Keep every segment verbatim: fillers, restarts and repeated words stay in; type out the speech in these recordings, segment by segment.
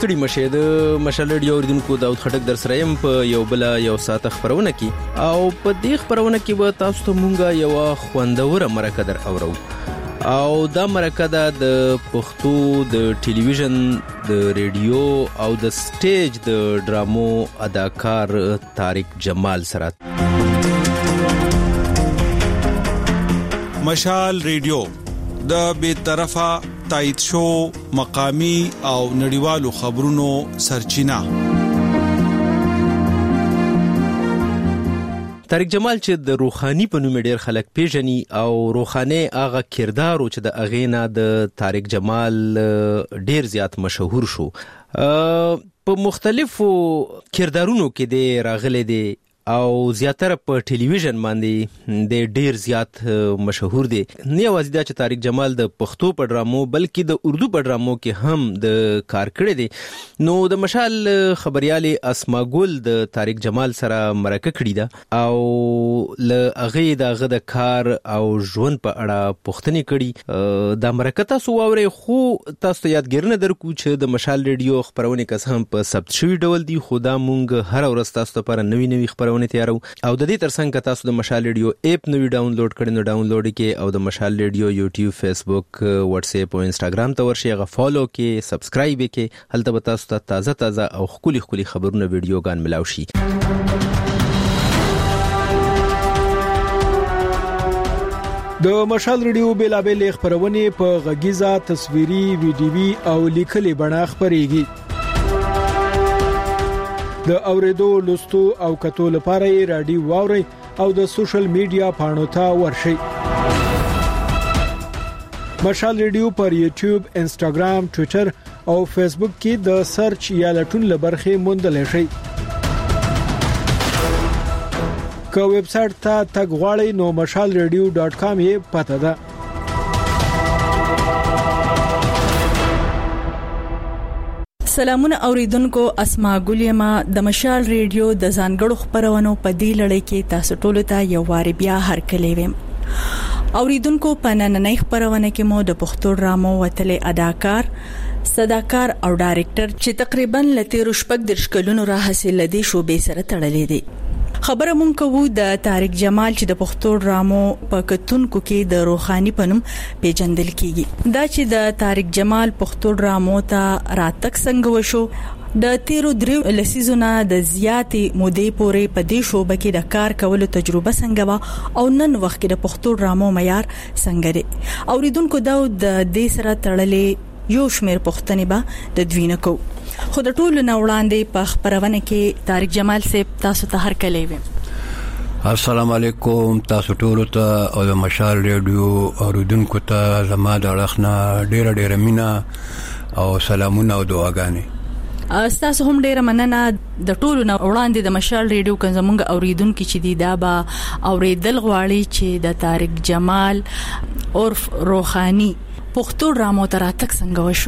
ستړي مشه د مشال ریډیو اوریدونکو داود خټک در سره يم په یو بل یو ساعت خبرونه کې او په دې خبرونه کې به تاسو ته مونږه یو خوندوره مرکه در اورو او دا مرکه د پښتو د ټلویزیون د ریډیو او د سټیج د ډرامو اداکار طارق جمال سره. مشال ریډیو د بے طرفه تایید شو مقامی او نړیوالو خبرونو سرچینه. طارق جمال چې د روحاني په نوم ډیر خلک پیژني او روحاني هغه کردار او چې د اغینا د طارق جمال ډیر زیات مشهور شو. په مختلفو کردارونو کې د راغلي دي او زیاتره په ټلویزیون باندې د ډیر زیات مشهور دي. نه یوازې دا چې طارق جمال د پښتو په ډرامو بلکې د اردو په ډرامو کې هم د کار کړی دي. نو د مشال خبريالي اسما ګل د طارق جمال سره مرکه کړې ده او ل اغه دغه د کار او ژوند په اړه پوښتنه کړي. د مرکه تاسو واوري خو تاسو یادګرنه درکو چې د مشال ریډیو خبرونه کس هم په ثبت شوی ډول دي. خدا مونږ هر ورځ تاسو لپاره نوی نوی خبرونه تیارو او د دې ترڅنګ تاسو د مشال ریډیو اپ نوی ډاونلوډ کړئ نو ډاونلوډ کې او د مشال ریډیو یوټیوب فیسبوک واتس اپ او انستګرام ته ورشي غو فالو کې سبسکرایب کې هلته به تاسو ته تازه تازه او خولي خولي خبرونه ویډیوګان ملاوي شي. د مشال ریډیو بیلابل خبرونه په غږیزه تصویري ویډیوي او لیکلي بڼه خبريږي. د اوریدو لوستو او کتو لپاره یې رادیو واوري او د سوشل میډیا پاڼو ته ورشي. مشال ریډیو پر یوټیوب، انستګرام، ټوئیټر او فیسبوک کې د سرچ یا لټون لبرخه موندل شي. که ویب سټ ته تګ غواړئ نو مشال ریډیو ډاټ کام یې پته ده. سلامونه اوریدونکو، اسما ګلیما د مشال ریډیو د ځانګړو خبرونو په دې لړۍ کې تاسو ټول ته یو واری بیا هرکلی ویم. اوریدونکو په نننۍ خبرونه کې مو د پښتو ډرامو وتلې اداکار، صداکار او ډایرکټر چې تقریبا لته رشپک د شکلونو را حاصل لدی شوبې سره تړلې دي. خبره مونږ کوو د طارق جمال چې د پښتو ډرامو په کتونکو کې د روحاني پنوم پیژندل کیږي. دا چې د طارق جمال پښتو ډرامو ته راتک څنګه وشو، د تیرو دریو لسیزونه د زیاتې مودې پورې په دې شوبه کې د کار کولو تجربه څنګه و او نن وخت کې د پښتو ډرامو معیار څنګه دی. اوریدونکو دا د دې سره تړلې یو شمېر پوښتنې به د دوینه کو. خو د ټولو نه وړاندې په خبرونه کې طارق جمال صاحب تاسو ته هرکلی ویم. السلام علیکم تاسو ټول ته او د مشال ریډیو اوریدونکو ته زما د اړخنا ډیر ډیر مینا او سلامونه او دعاګانې. تاسو هم ډیره مننه. د ټولو نه وړاندې د مشال ریډیو کوم زمونږ اوریدونکو چې دی دا به اوریدل غواړي چې د طارق جمال عرف روحاني پښتو ډرامو ته راتک څنګه وشو.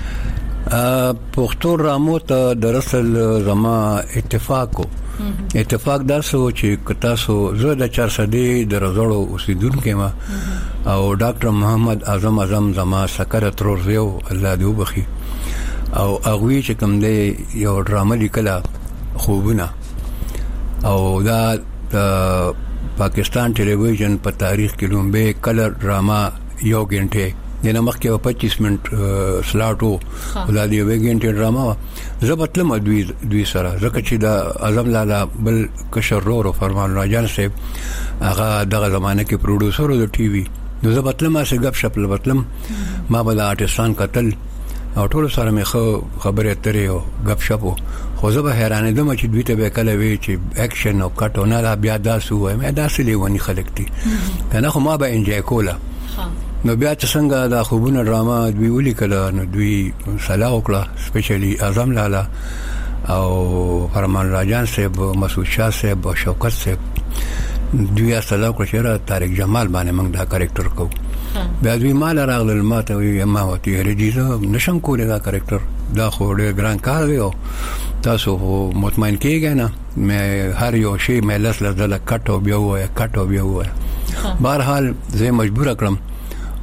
پښتو ډرامو ته دراصل زما اتفاق اتفاق داسو چې تاسو زه د چار سدي د رزړو اوسیدونکو ما او ډاکټر محمد اعظم اعظم زما سکر تروزیو الله دې وبخي او هغه چې کوم دی یو ډرامه لیکله خوبونه او دا پاکستان ټلویزیون په تاریخ کې لومبه کلر ډرامه یو غنټه دنه مخکې پچیس منټ سلاټو ولادي یو غنټه ډرامه زبطلم دوی دوی سره زکه چې دا اعظم لالا بل کشر رورو فرمان راجان صاحب هغه دغه زمانه کې پروډوسر د ټي وي نو زبطلم ما څنګه غب شپ لبطلم ما بل آرټستان قتل او ټول سره مې خو خبره اترې او غب شپ خو زه به حیرانه دم چې دوی ته به کله وی چې اکشن او کټ او نه بیا داسو وای مې داسې لیونی خلک دي کنه خو ما به انجوای کوله. نو بیا چې څنګه دا خوبونه ډرامه دوی ولي کله نو دوی سلا وکړه سپیشلی اعظم لالا او فرمان راجان صاحب مسعود شاه صاحب او شوکت صاحب دوی سلا وکړه چې طارق جمال باندې موږ دا کریکټر کوو. بیا دوی مال راغلل ماته وی ما وتی رجیزه نشم کولای دا کریکټر دا خو ډېر ګران کار دی او تاسو مطمئن کیږئ نه مې هر یو شی مې لس لس دله کټو بیا وای کټو بیا وای. بهرحال زه مجبور کړم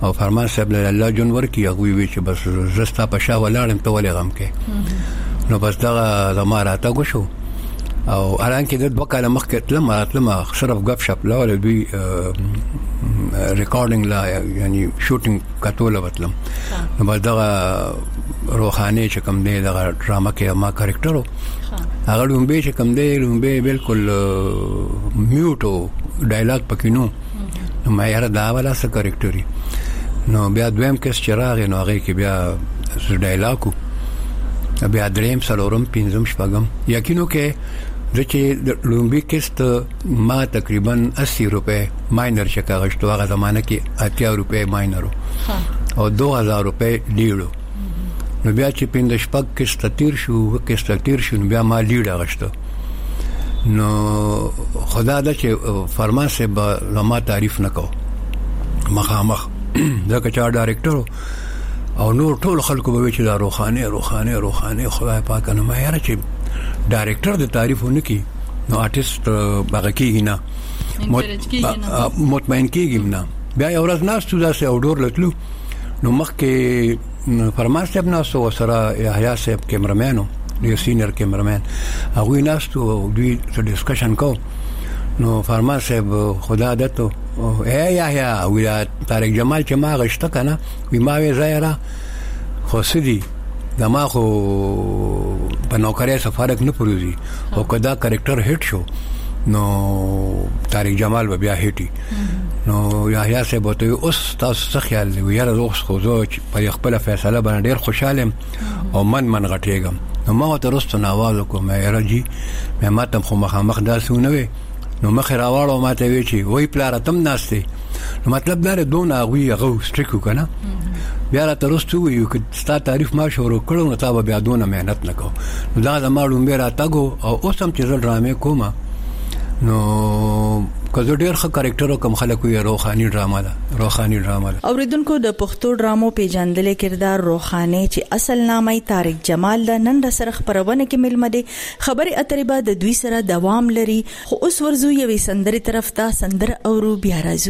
او فرمان صاحب له الله جون ورکی هغه وی چې بس زستا په شا ولاړم ته ولې غم کې نو بس دا زماره تا ګشو او الان کې د دوه کاله مخکې تلم راتلم صرف غف شپ لا ول دوی ریکارډینګ لا یعنی شوټینګ کټوله وتلم نو بس دا روحاني چې کوم دی دا ډراما کې ما کریکټرو هغه لومبه چې کوم دی لومبه بالکل میوټو ډایلاګ پکې نو نو ما یاره دا ولا څه کریکټري نو بیا دویم کس چراغ نو هغه کې بیا ډایلاګو بیا دریم سلورم پنځم شپږم یقینو کې د چې لومبي کست ما تقریبا اسی روپے ماینر شکا غشتو هغه زمانه کې اتیا روپے ماینرو او دو هزار روپے لیډو نو بیا چې پنځه شپږ کست تیر شو کست تیر شو بیا ما لیډ غشتو نو خدا دا چې فرمان سے ما تعریف نکو مخامخ ځکه چې ډایرکټر او نور ټول خلکو به چې دا روحاني روحاني روحاني خدای پاک نه ما یاره چې ډایرکټر د تعریفونه کی نو آرټیست باغ کیږي نه مطمئن کیږي نه بیا یو ورځ ناس تو ځاسه اورډور لټلو نو مخکې فرمان صاحب ناس او سره یحیی صاحب کیمرمنو یو سینیئر کیمرمن هغه ناس تو دوی څه ډسکشن کو نو فرمان صاحب خدا دته اے یحیی وی طارق جمال چې ما غشته کنه وی ما وی زایره خو سدي دما خو په نوکرۍ سفارک نه پروزي او کدا کریکټر هټ شو نو طارق جمال به بیا هټي نو یحیی صاحب ته اوس تاسو څه خیال دی ویره اوس خو زه په خپل فیصله باندې ډیر خوشاله او من من غټېږم نو ما ته رستو ناواز کوم مې راځي مې ماته خو مخامخ داسونه وي نو مخ راوړو ماته وی چې وای پلار تم ناشته نو مطلب دا دونه غوي غو سټریکو کنه بیا را ترستو یو چې ستا تعریف ما شروع کړو نو تا بیا دونه مهنت نکاو نو دا د ماړو مې را تاګو او اوس هم چې زل ډرامې کومه نو کزو ډیر ښه کریکټر کوم خلکو یې روحاني ډراما ده روحاني ډراما ده اوریدونکو د پښتو ډرامو پیژندل کردار روحاني چې اصل نامه طارق جمال د نن سره خبرونه کې ملمه دي خبري اترې به د دوی سره دوام لري خو اوس ورزو یوې سندري طرف ته سندر اورو بیا راځو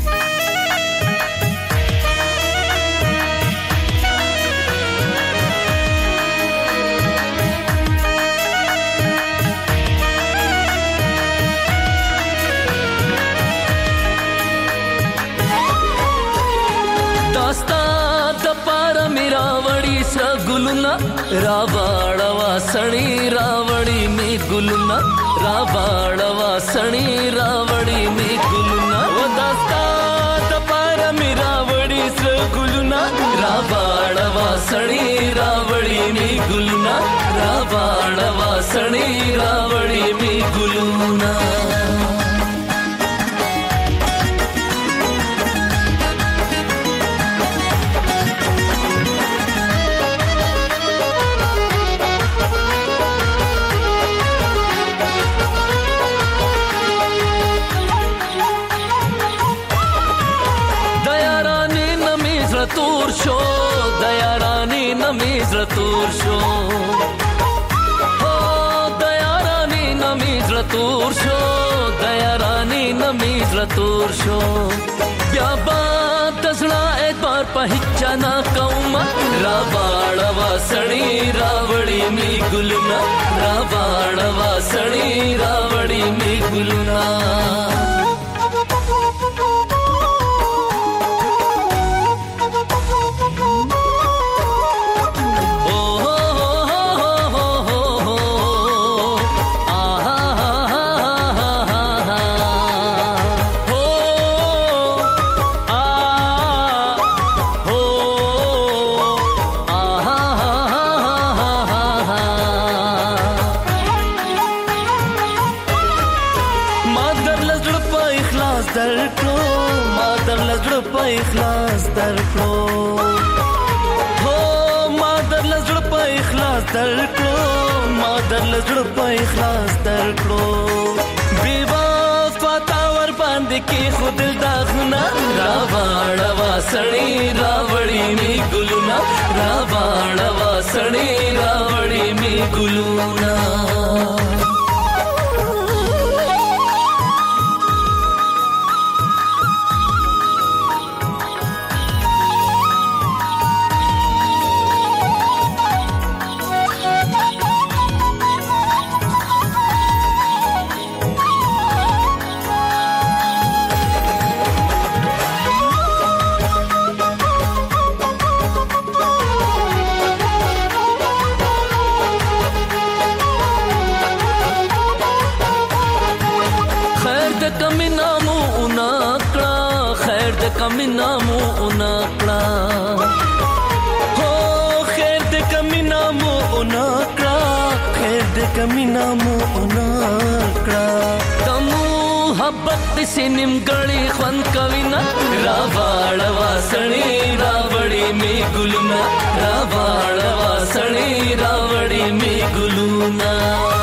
गुलना रावाड़वा सणी रावड़ी में गुलना रावाड़वा सणी रावड़ी में गुलना वो दास्ता तपारा में रावड़ी से गुलना रावाड़वा सणी रावड़ी में गुलना रावाड़वा सणी रावड़ी में गुलना तूर शो दया रानी नमीज तूर शो हो दया रानी नमीज तूर शो दया रानी नमीज तूर शो क्या बात दसना एक बार पहिचा ना कौमा रावाड़वा सणी रावड़ी में गुलना रावाड़वा सणी रावड़ी में गुलना इखलास दरको हो मादर लजड़ पे इखलास दरको मादर लजड़ पे इखलास दरको बेवफा तावर बांध के खुद दागना रावाड़वा सणी रावड़ी में गुलना रावाड़वा सणी रावड़ी में गुलना د کمی نامو اونکړه خیر د کمی نامو اونکړه هو خیر د کمی نامو اونکړه خیر د کمی نامو اونکړه دمو محبت سینم غړي خوان کوینا را واړه واسړي راوړي می ګلونا را واړه واسړي راوړي می ګلونا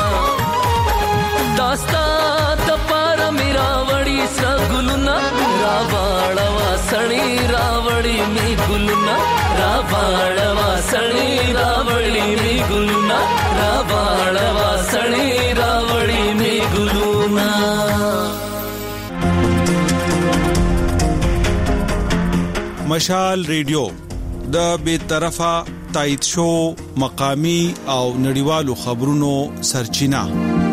داستا د پار میرا وړي سر ګلونا را واړه واسړي راوړي می ګلونا را واړه واسړي راوړي می ګلونا را واړه واسړي راوړي می ګلونا مشال ریډیو د بے طرفه تایید شو مقامی او نړیوالو خبرونو سرچینه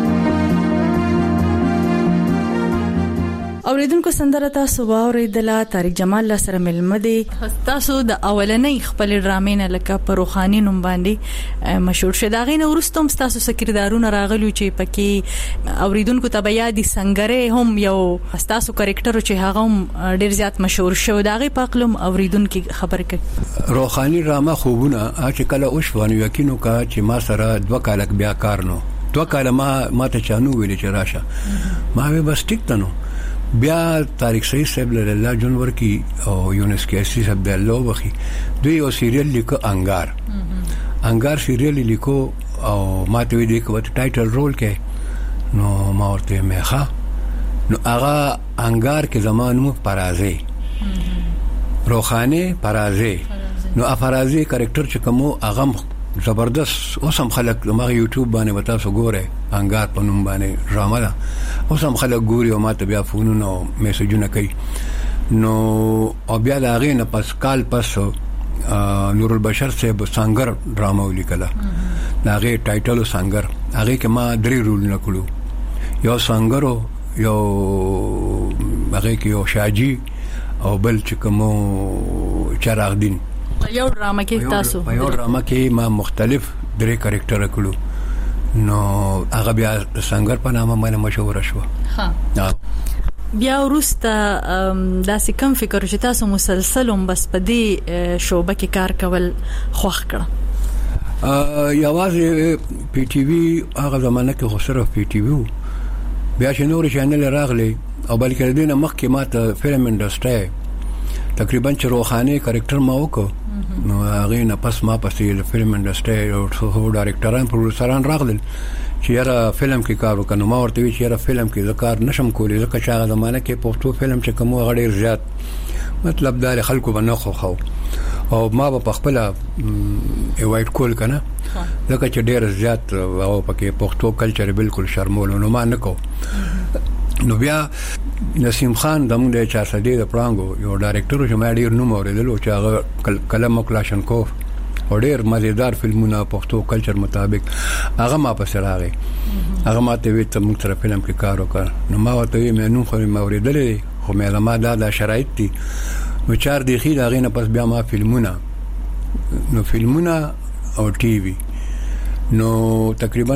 اوریدونکو سندره تاسو واوریدله طارق جمال سره ملمدي تاسو د اولنۍ خپل ډرامې نه لکه پروخانی نوم باندې مشهور شداغې نو ورستم تاسو سکردارونه راغلو چې پکې اوریدونکو ته بیا دي سنگره هم یو تاسو کریکټر چې هغه هم ډیر زیات مشهور شو داغې پاکلم اوریدونکو خبر کړي روخانی ډرامه خوبونه چې کله اوښونه یقینو کا چې ما سره دوه کالک بیا کار نو دوه کاله ما ماته چانو ویل چې راشه ما به بس ټیک تنو بیا طارق سعید صاحب له الله جنور کی او یونس کیسی صاحب د الله وخی دوی یو سیریل لیکو انګار انګار سیریل لیکو او ماته وی دی کوم ټایټل رول کې نو ما ورته مخه نو هغه انګار کې زمانو پرازي روخانه پرازي نو افرازي کریکټر چې کوم هغه زبردست اوس هم خلک ما یوټیوب باندې وتا سو ګوره انګار په نوم باندې ډرامه ده اوس هم خلک ګوري او ماته بیا فونونه او میسجونه کوي نو او بیا دا غي نه پس کال پس نور البشر صاحب سانګر ډرامه ولیکله دا غي ټایټل سانګر هغه کې ما درې رول نکړو یو سانګرو یو هغه کې یو شاجي او بل چې کوم چراغ دین یو ډرامه کې تاسو یو ډرامه کې ما مختلف درې کریکټر کړو نو هغه بیا سنگر په نامه باندې مشهور شو ها بیا ورسته داسې کم فکر چې تاسو مسلسلوم بس په دې شوبه کې کار کول خوښ کړ یوازې پی ټی وی هغه زمانه کې خو صرف پی ټی وی بیا چې نور چینل راغلي او بلکې دینه مخکې ماته فلم انډستری تقریبا چې روخانه کریکټر ما وکړ نو هغه نه پس ما پسې د فلم انډستری او څو ډایرکټران پروډوسران راغلل چې یاره فلم کې کار وکړو ما ورته وی چې یاره فلم کې ذکر نشم کولای ځکه چې هغه زمانه کې پښتو فلم چې کوم غړي زیات مطلب دا خلکو باندې خو خو او ما په خپل وایټ کول کنه ځکه چې ډیر زیات او پکې پښتو کلچر بالکل شرمول نو ما نه کو نو بیا نسیم خان دمو د چا سدي د پرانګو یو ډایرکټر چې ما ډیر نوم اوریدل چې هغه کلم کلاشنکوف او ډیر مزیدار فلمونه پښتو کلچر مطابق هغه ما پس راغی هغه ما ته وی ته موږ سره فلم کې کار وکړ نو ما ورته وی مې نو خو ما اوریدل خو مې ما دا د شرایط دي نو چار دی خې دا غینه پس بیا ما فلمونه نو فلمونه او ټي وي نو تقریبا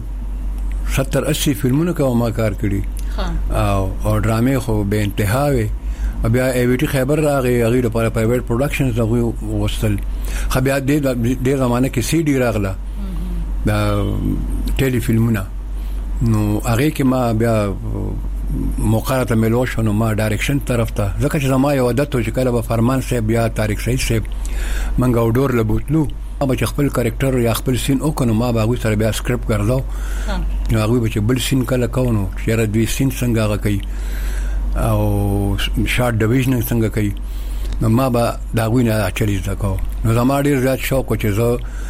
ستر اسی فلمونه کوم ما کار کړی او او ډرامې خو به انتها وي بیا ایویټي خبر راغی هغه لپاره پرایویټ پروډکشنز دغه وستل خو بیا د د زمانه کې سی ډي راغله دا ټيلي فلمونه نو هغه کې ما بیا مقارنه ملو شو نو ما ډایرکشن طرف ته ځکه چې زما یو عادت و چې کله به فرمان صاحب بیا طارق سعید صاحب منګ او ډور لبوتلو ما چې خپل کریکټر یا خپل سین او کنه ما به سره بیا سکرپټ ګرځاو نو هغه به چې بل سین کله کوو چې را دوی سین څنګه هغه کوي او شارټ ډیویژن څنګه کوي نو ما به دا غوینه اچري ځکو نو زما ډیر زیات شوق و چې زه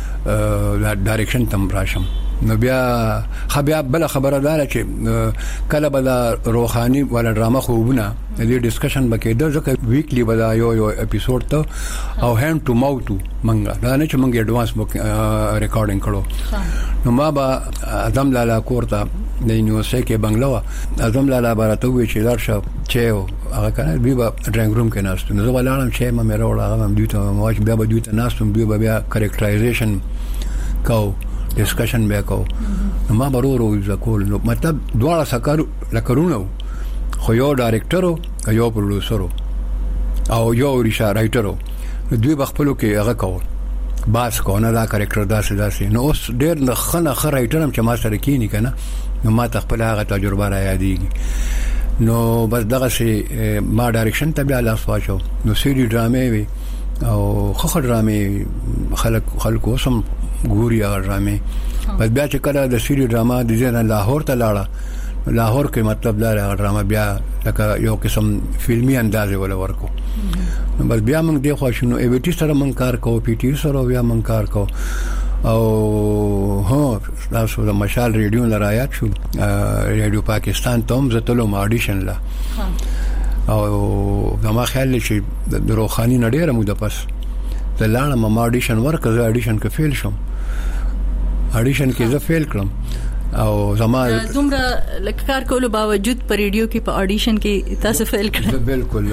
ډایرکشن تم راشم نو بیا خبیا بل خبره ده چې کله به روحاني ولا ډرامه خوبونه دې ډسکشن بکې د ځکه ویکلی به یو یو اپیسوډ ته او هاند ټو ماوث منګه دا نه چې منګه اډوانس ریکارډینګ کړو نو ما به اعظم لالا کوړه د یونیورسيټي کې بنگلور اعظم لالا برته وی چې درشه چې هغه کنه بیا ډرینګ روم کې ناست نو زه ولارم چې ما مې راوړل هغه دوی ته مواج بیا به دوی ته ناستم بیا بیا کریکټرایزیشن کو ډسکشن به کو نو ما برورو ځکول نو مطلب دواړه سکر لکرونو خو یو ډایرکټر او یو پروډوسر او یو ریشا رائټر دوی بخپلو کې هغه کول باس کو نه دا کریکټر داسې داسې نو اوس ډېر نه خنه خ رائټر هم چې ما سره کینی کنه نو ما تخپل هغه تجربه را یادېږي نو بس دغه سي ما ډایرکشن ته بیا لاس واچو نو سیری ډرامې وي او خخ ډرامې خلک خلک اوسم ګوري هغه ډرامې بس بیا چې کله د سیری ډراما د ځنه لاهور ته لاړه لاهور کې مطلب دا هغه ډراما بیا لکه یو قسم فلمي انداز ولا ورکو بس بیا موږ دی خو شنو ایویټی سره موږ کار کوو پی ټی سره بیا موږ کار کوو او هو تاسو د مشال ریډیو لرایات شو ریډیو پاکستان ته هم زتلو ماډیشن لا او ما خیال چې د روخانی نډیره مو د پس د لاړه ما اډیشن ورکړ اډیشن کې فیل شوم اډیشن کې زه فیل کړم او زما دومره لکار کولو باوجود پر ریډیو کې په اډیشن کې تاسو فیل کړل بالکل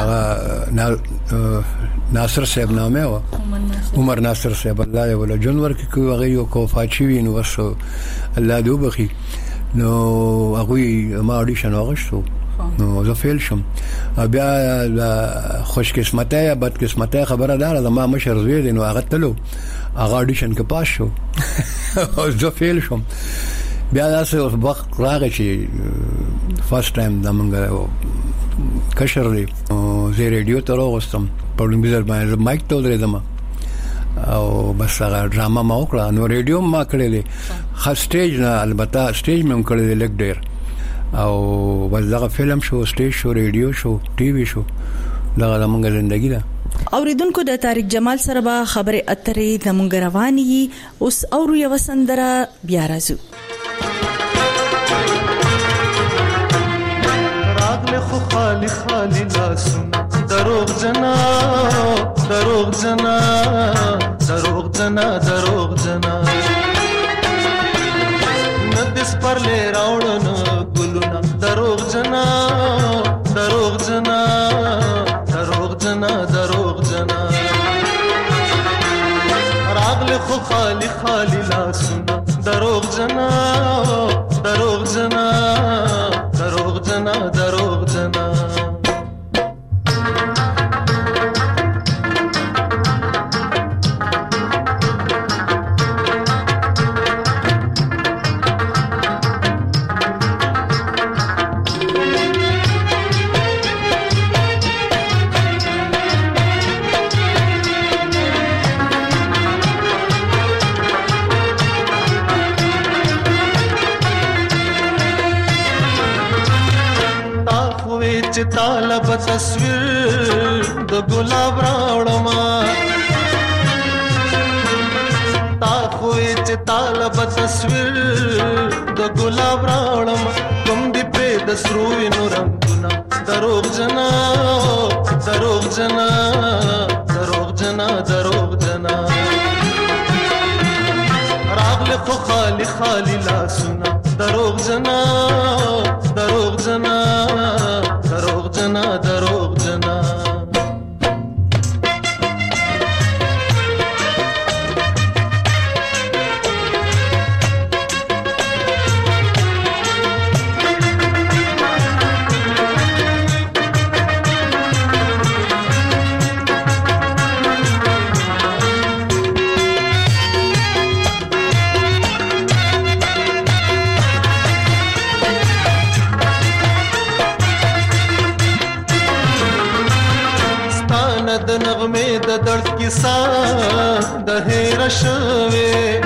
هغه ناصر صاحب نامه و عمر ناصر صاحب الله ولا جنور کې کوي هغه یو کو فاچوي نو وسو الله دې وبخي نو هغه ما اډیشن وغوښتو نو زه فیل شم بیا خوش قسمته یا بد قسمته خبره دار ما مشر زوی دی نو هغه تلو هغه اډیشن کې پاس شو او زه فیل شم بیا داسې اوس وخت راغی چې فرست ټایم د موږ کشر دی زه ریډیو ته راغستم په لومبیزر باندې مایک ته ودرېدم او بس هغه ډراما ما وکړه نو ریډیو ما کړی خاص سټیج نه البته سټیج مې هم کړی لګ ډیر او بس دغه فلم شو سټیج شو ریډیو شو ټي وي شو دغه زموږ ژوندګي ده اوریدونکو د طارق جمال سره به خبره اترې زموږ رواني اوس اورو یو سندره بیا راځو راغله خو خالی خالی لاسونه دروغ جنا دروغ جنا دروغ جنا دروغ جنا ندس پر لې راوړنه ګلونه دروغ جنا دروغ جنا دروغ جنا دروغ جنا راغله خو خالی خالی لاسونه دروغ جنا دروغ جنا دروغ جنا دروغ جنا طالب تصویر د ګلاب راوړما تا خوې چې طالب تصویر د ګلاب راوړما کوم دې په د سروي نورمونه دروغ جنا دروغ جنا دروغ جنا دروغ جنا راغله خو خالی خالی لاسونه دروغ جنا دروغ جنا دروغ جنا دروغ جنا د نغمه د درد کیسا د هیر شوه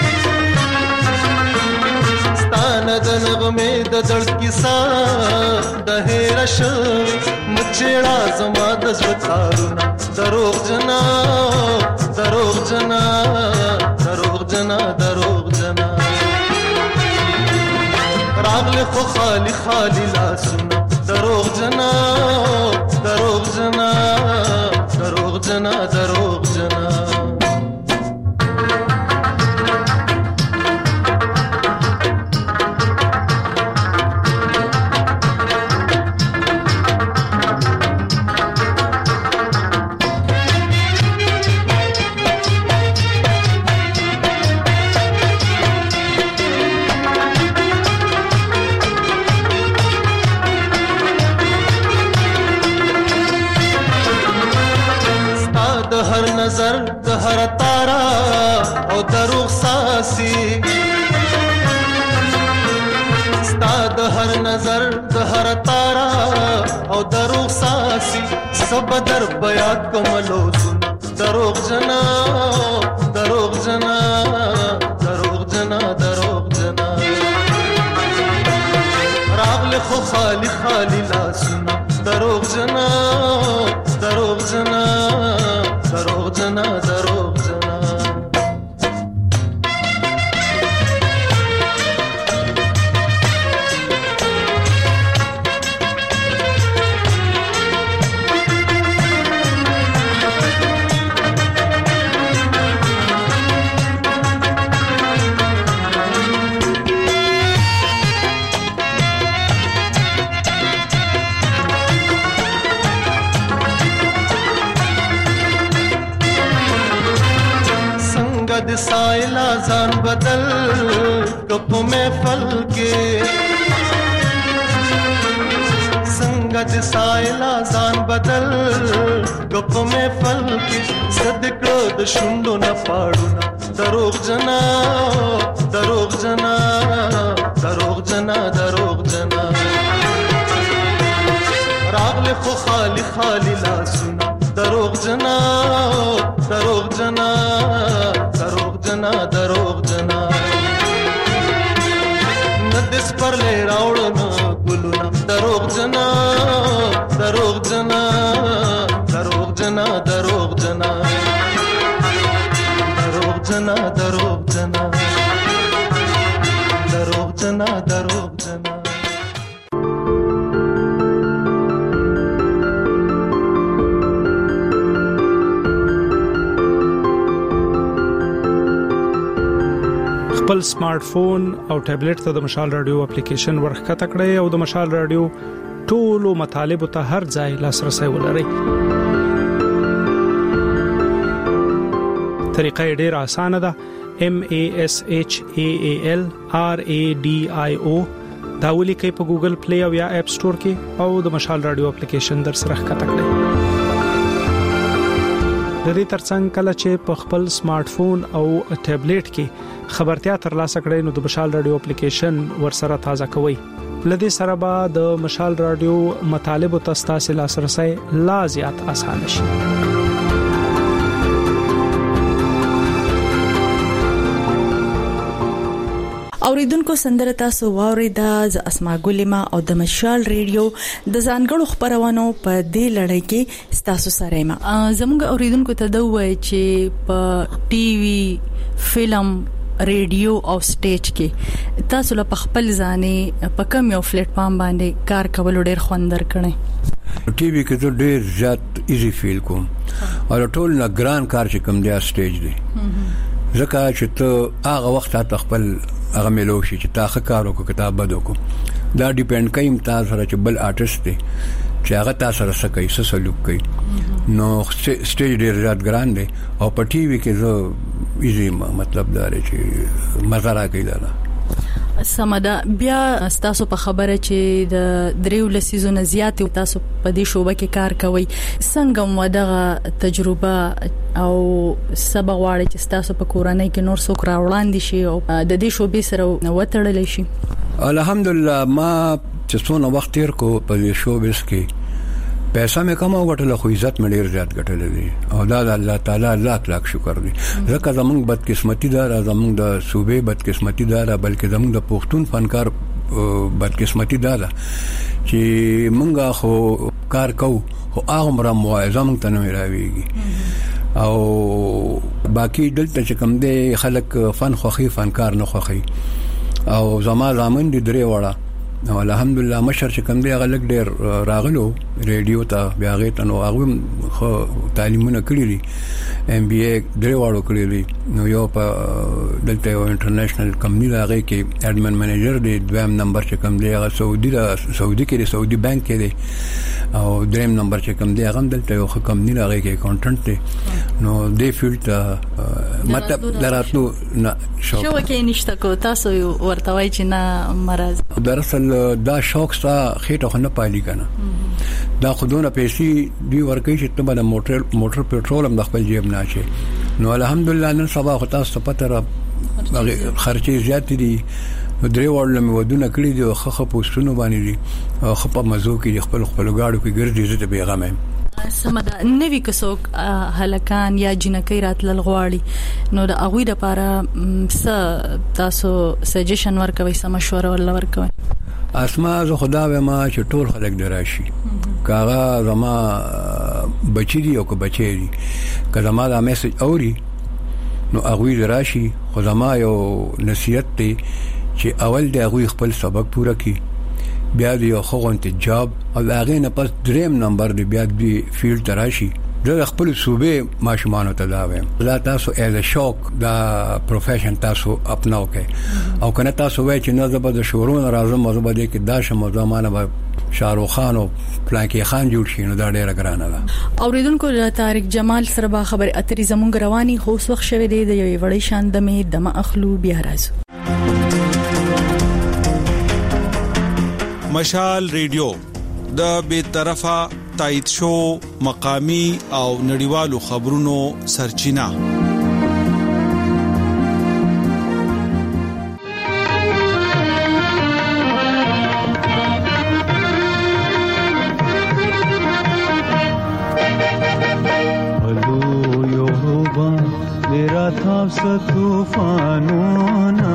ستانه د نغمه د درد کیسا د هیر شوه مچړه زما د زړه تارونه دروغ جنا دروغ جنا دروغ جنا دروغ جنا راغله خو خالی خالی لاسونه دروغ جنا دروغ جنا دروغ جنا دروغ جنا تارا او دروغ ساسي سب در بیات کملو سنا دروغ جنا دروغ جنا دروغ جنا دروغ جنا راغل خو خالی خالی لا سنا دروغ جنا دروغ جنا دروغ جنا دروغ جنا سائلا ځان بدل کپ محفل کې څنګه د سائلا ځان بدل کپ محفل کې صدقو د شوندو نه پاړو دروغ جنا دروغ جنا دروغ جنا دروغ جنا راغله خو خالی خالی لا سنا دروغ جنا دروغ جنا دروغ جنا دروغ جنا ندس پر لے راوڑنا گلونا دروغ جنا دروغ جنا دروغ جنا دروغ جنا دروغ جنا دروغ جنا دروغ جنا دروغ جنا خپل سمارټ فون او ټابلیټ ته د مشال رادیو اپلیکیشن ورخته کړئ او د مشال رادیو ټولو مطالب ته هر ځای لاسرسي ولرئ. طریقه ډیره اسانه ده. M A S H A A L R A D I O دا ولیکئ په ګوګل پلی او یا اپ سٹور کې او د مشال رادیو اپلیکیشن در سره ښکته کړئ. د دې ترڅنګ کله چې په خپل سمارټ فون او ټابلیټ کې خبرتیا ترلاسه کړئ نو د مشال رادیو اپلیکیشن ورسره تازه کوئ. لدې سره به د مشال رادیو مطالب او تاسو لاسرسي لا زیات آسان شي. اوریدونکو سندره تاسو واوریدا ز اسماء ګلیما او د مشال ریډیو د ځانګړو خبرونو په دې لړۍ کې تاسو سره ما زموږ اوریدونکو ته د وای چې په ټي وي فلم ریډیو او سټیج کې تاسو له خپل ځانې په کوم یو پلیټ فارم باندې کار کول ډیر خوندر کړي. ټي وي کې ته ډیر زیات ایزی فیل کوم او ټول نه ګران کار چې کوم دی سټیج دی ځکه چې ته هغه وخت ته خپل هغه ملوشي چې تا ښکارو کو کتاب بدو کو دا ډیپند کوي تاسو سره چې بل آرټیست دی چې هغه تاسو سره څه کوي څه سلوک کوي نو سټیج ډیر زیات ګران دی او په ټي وي کې زه ایزی مطلب دا چې مزه راکوي دا سمدا بیا تاسو په خبره چې د دریو لسیزونو زیات تاسو په دې شوبه کې کار کوي څنګه مودغه تجربه او سبا غواړي چې تاسو په کورنۍ کې نور څوک راوړاندې شي او د دې شوبې سره وتړل شي. الحمدلله ما چې څونه وخت تیر کو په دې شوبې کې پیسې مې کم او غټل خو عزت مې ډیر زیات غټل دي او دا الله تعالی لاک لاک شکر دی ځکه زمونږ بدقسمتي دا زمونږ د صوبې بدقسمتي دا بلکې زمونږ د پښتون فنکار بدقسمتي دا چې مونږه خو کار کوو خو هغه مرام موعظه مونږ ته نه راويږي او باقي دلته چې کوم دی خلک فن خوخي فنکار نه خوخي او زما زامن دي درې وړه نو الحمدلله مشر چې کوم دی هغه لګ ډیر راغلو ریډیو ته بیا غیته نو هغه خو تعلیمونه کړی دي ام بي اي درې واړو کړی دي نو یو په دلته یو انټرنیشنل کمپنی راغی کې اډمن منیجر دی دویم نمبر چې کوم دی هغه سعودي دا سعودي کې دی سعودي بانک کې دی او دریم نمبر چې کوم دی هغه دلته یو کمپنی راغی کې اکاونټنټ دی نو دې فیلډ ته مطلب دراتلو نه شو شو کې نشته کو تاسو ورته وای چې نه مرز دراصل دا شوق ستا خېټه نه پالي کنه دا خودونه پیسې دی ورکې چې ته بل موټر موټر پېټرول هم د خپل جیب نه شي نو الحمدلله نن سبا خو تاسو پته را خرچې زیات دي درې وړل مې ودونه کړی دی او خخه پوسټونو باندې دي او خپه مزو کې خپل خپل گاډو کې ګرځي زه ته بیغمه يم. سمدا نوی کسوک هلکان یا جنکی راتل غواړي نو د اغوی د لپاره س تاسو سجیشن ورکوي سم مشوره ولا ورکوي؟ اسما زه خدا به ما چې ټول خلک دراشي کاغه زما بچی دی او که بچی دی که زما دا میسج اوري نو اغوی دراشي خو زما یو نصیحت دی چې اول د اغوی خپل سبق پوره کړي بیا دی یو خوغونت جاب او هغه نه پس دریم نمبر دی بیا دی فیلډ تراشي د خپل صوبې ماشومان ته دا وایم لا تاسو از شوق دا پروفیشن تاسو اپناو کې او کنه تاسو وای چې نه زبر شورون راځم زبر دې کې دا شمو زمانه به شاروخ خان او پلانکی خان جوړ شي نو دا ډیره ګرانه ده. اوریدونکو طارق جمال سره به خبر اترې زمونږ رواني هو وخت شوه دی د یوې وړې شان د می دمه اخلو بیا راځو. مشال ریډیو د بے طرفه تایید شو مقامی او نړیوالو خبرونو سرچینه. هلو یو روبا میرا تاپس طوفانونا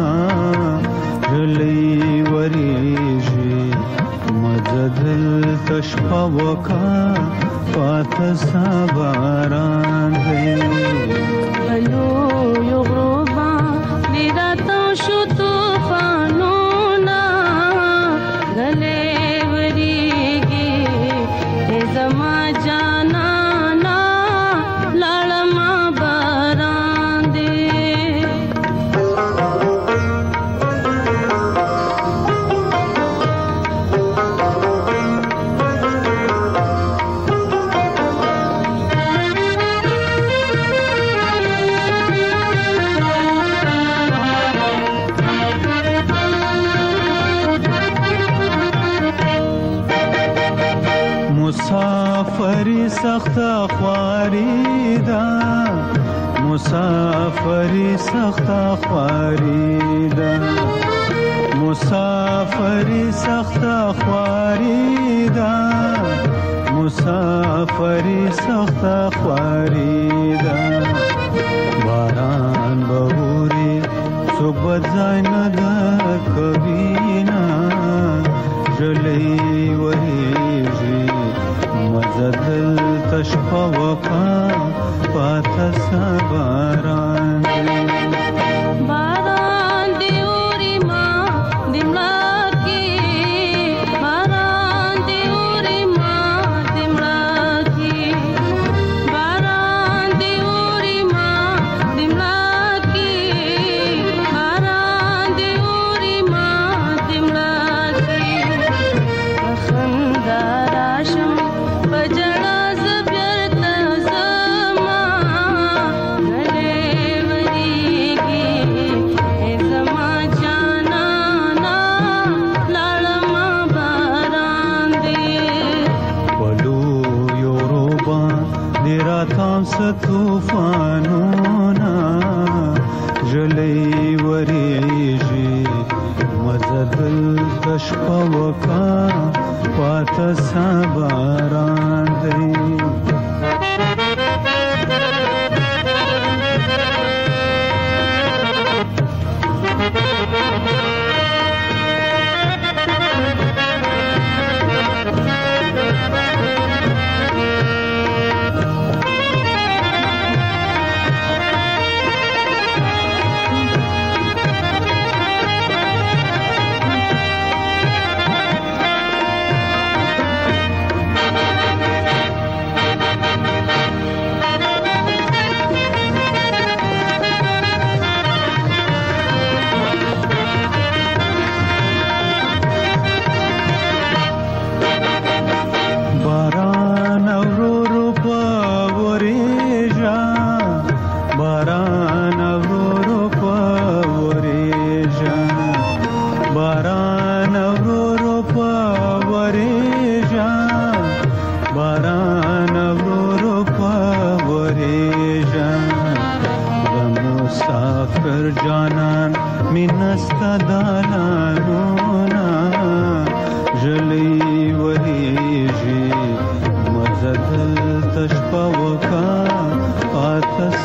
جلی وریجی مددل تشپا وکا پات ساباران دی هلو یو روبا میرا تاپس طوفانونا جلی وریجی ازما جانا مسافری سخت خواری دا مسافری سخت خواری دا مسافری سخت خواری دا مسافری سخت خواری دا باران بوري صبح زین د کبینا جلی وریجی مزدل تشپا وکا پاتا سباران باران دیوری ما دملا کی باران دیوری ما دملا کی باران دیوری ما دملا کی باران دیوری ما دملا کی خندار آشم بجڑا زبیر تزما گلے وریگی ازما جانا نا لالما باران دی پلو یوروبا دیرا تامس طوفانونا جلی وریجی مزدل تشپا وکا پاتا ساباران دی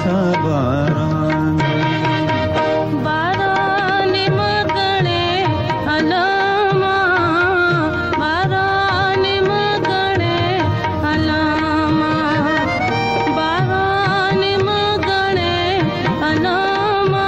سباران باران مګړې علما باران مګړې علما باران مګړې علما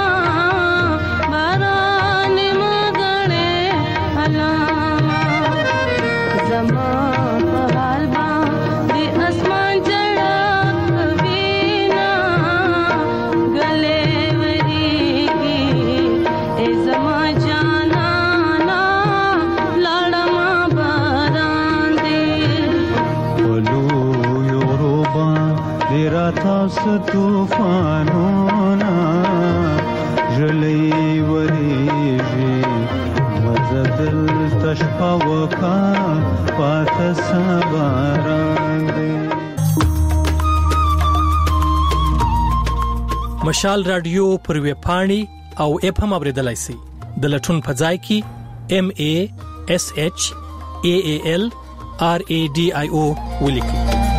باران مګړې علما زما په حال باندې اسمان جړا وینا غلې وریږي ای زما جانا نا لاړما باران دې پلو یوروبا دیرا تاسو طوفانونا جلی وریږي مزدل تشپا وکا پات سباران دی مشال رادیو پر وی پاڼي او اپ هم اوریدلای شي د لټون فضای کی ام ا اس اچ ا ا ال ار ا ډي اي او ولیکي.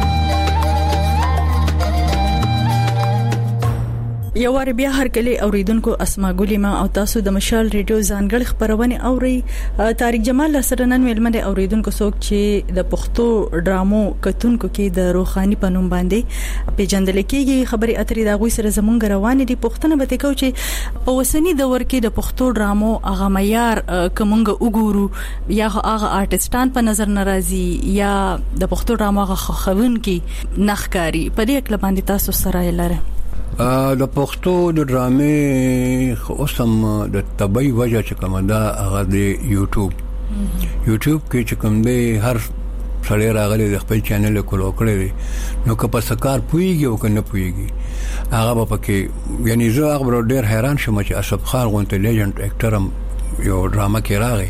یو ور بیا هر کله اوریدونکو اسماء ګلیما او تاسو د مشال ریډیو ځانګړي خبرونه اوري. طارق جمال سره نن ویل مده اوریدونکو څوک چې د پښتو ډرامو کتونکو کې د روخاني پنوم باندې پیژندل کېږي خبري اترې دا غوي سره زمونږ روان دي. پښتنه به تکو چې په وسنی دور کې د پښتو ډرامو هغه معیار کومنګ وګورو یا هغه آرټستان په نظر ناراضي یا د پښتو ډرامو هغه خوون کې نخکاری په دې کله باندې تاسو سره لاره د پښتو د ډرامې اوسم د طبي وجه چې کومه دا هغه د یوټیوب یوټیوب کې چې کوم دی هر سړی راغلی د خپل چینل کولو کړی نو که په سکار پويږي او کنه پويږي هغه په کې یعنی زه هغه ډېر حیران شوم چې اسف خان غونته لیجند اکټر یو ډرامه کې راغی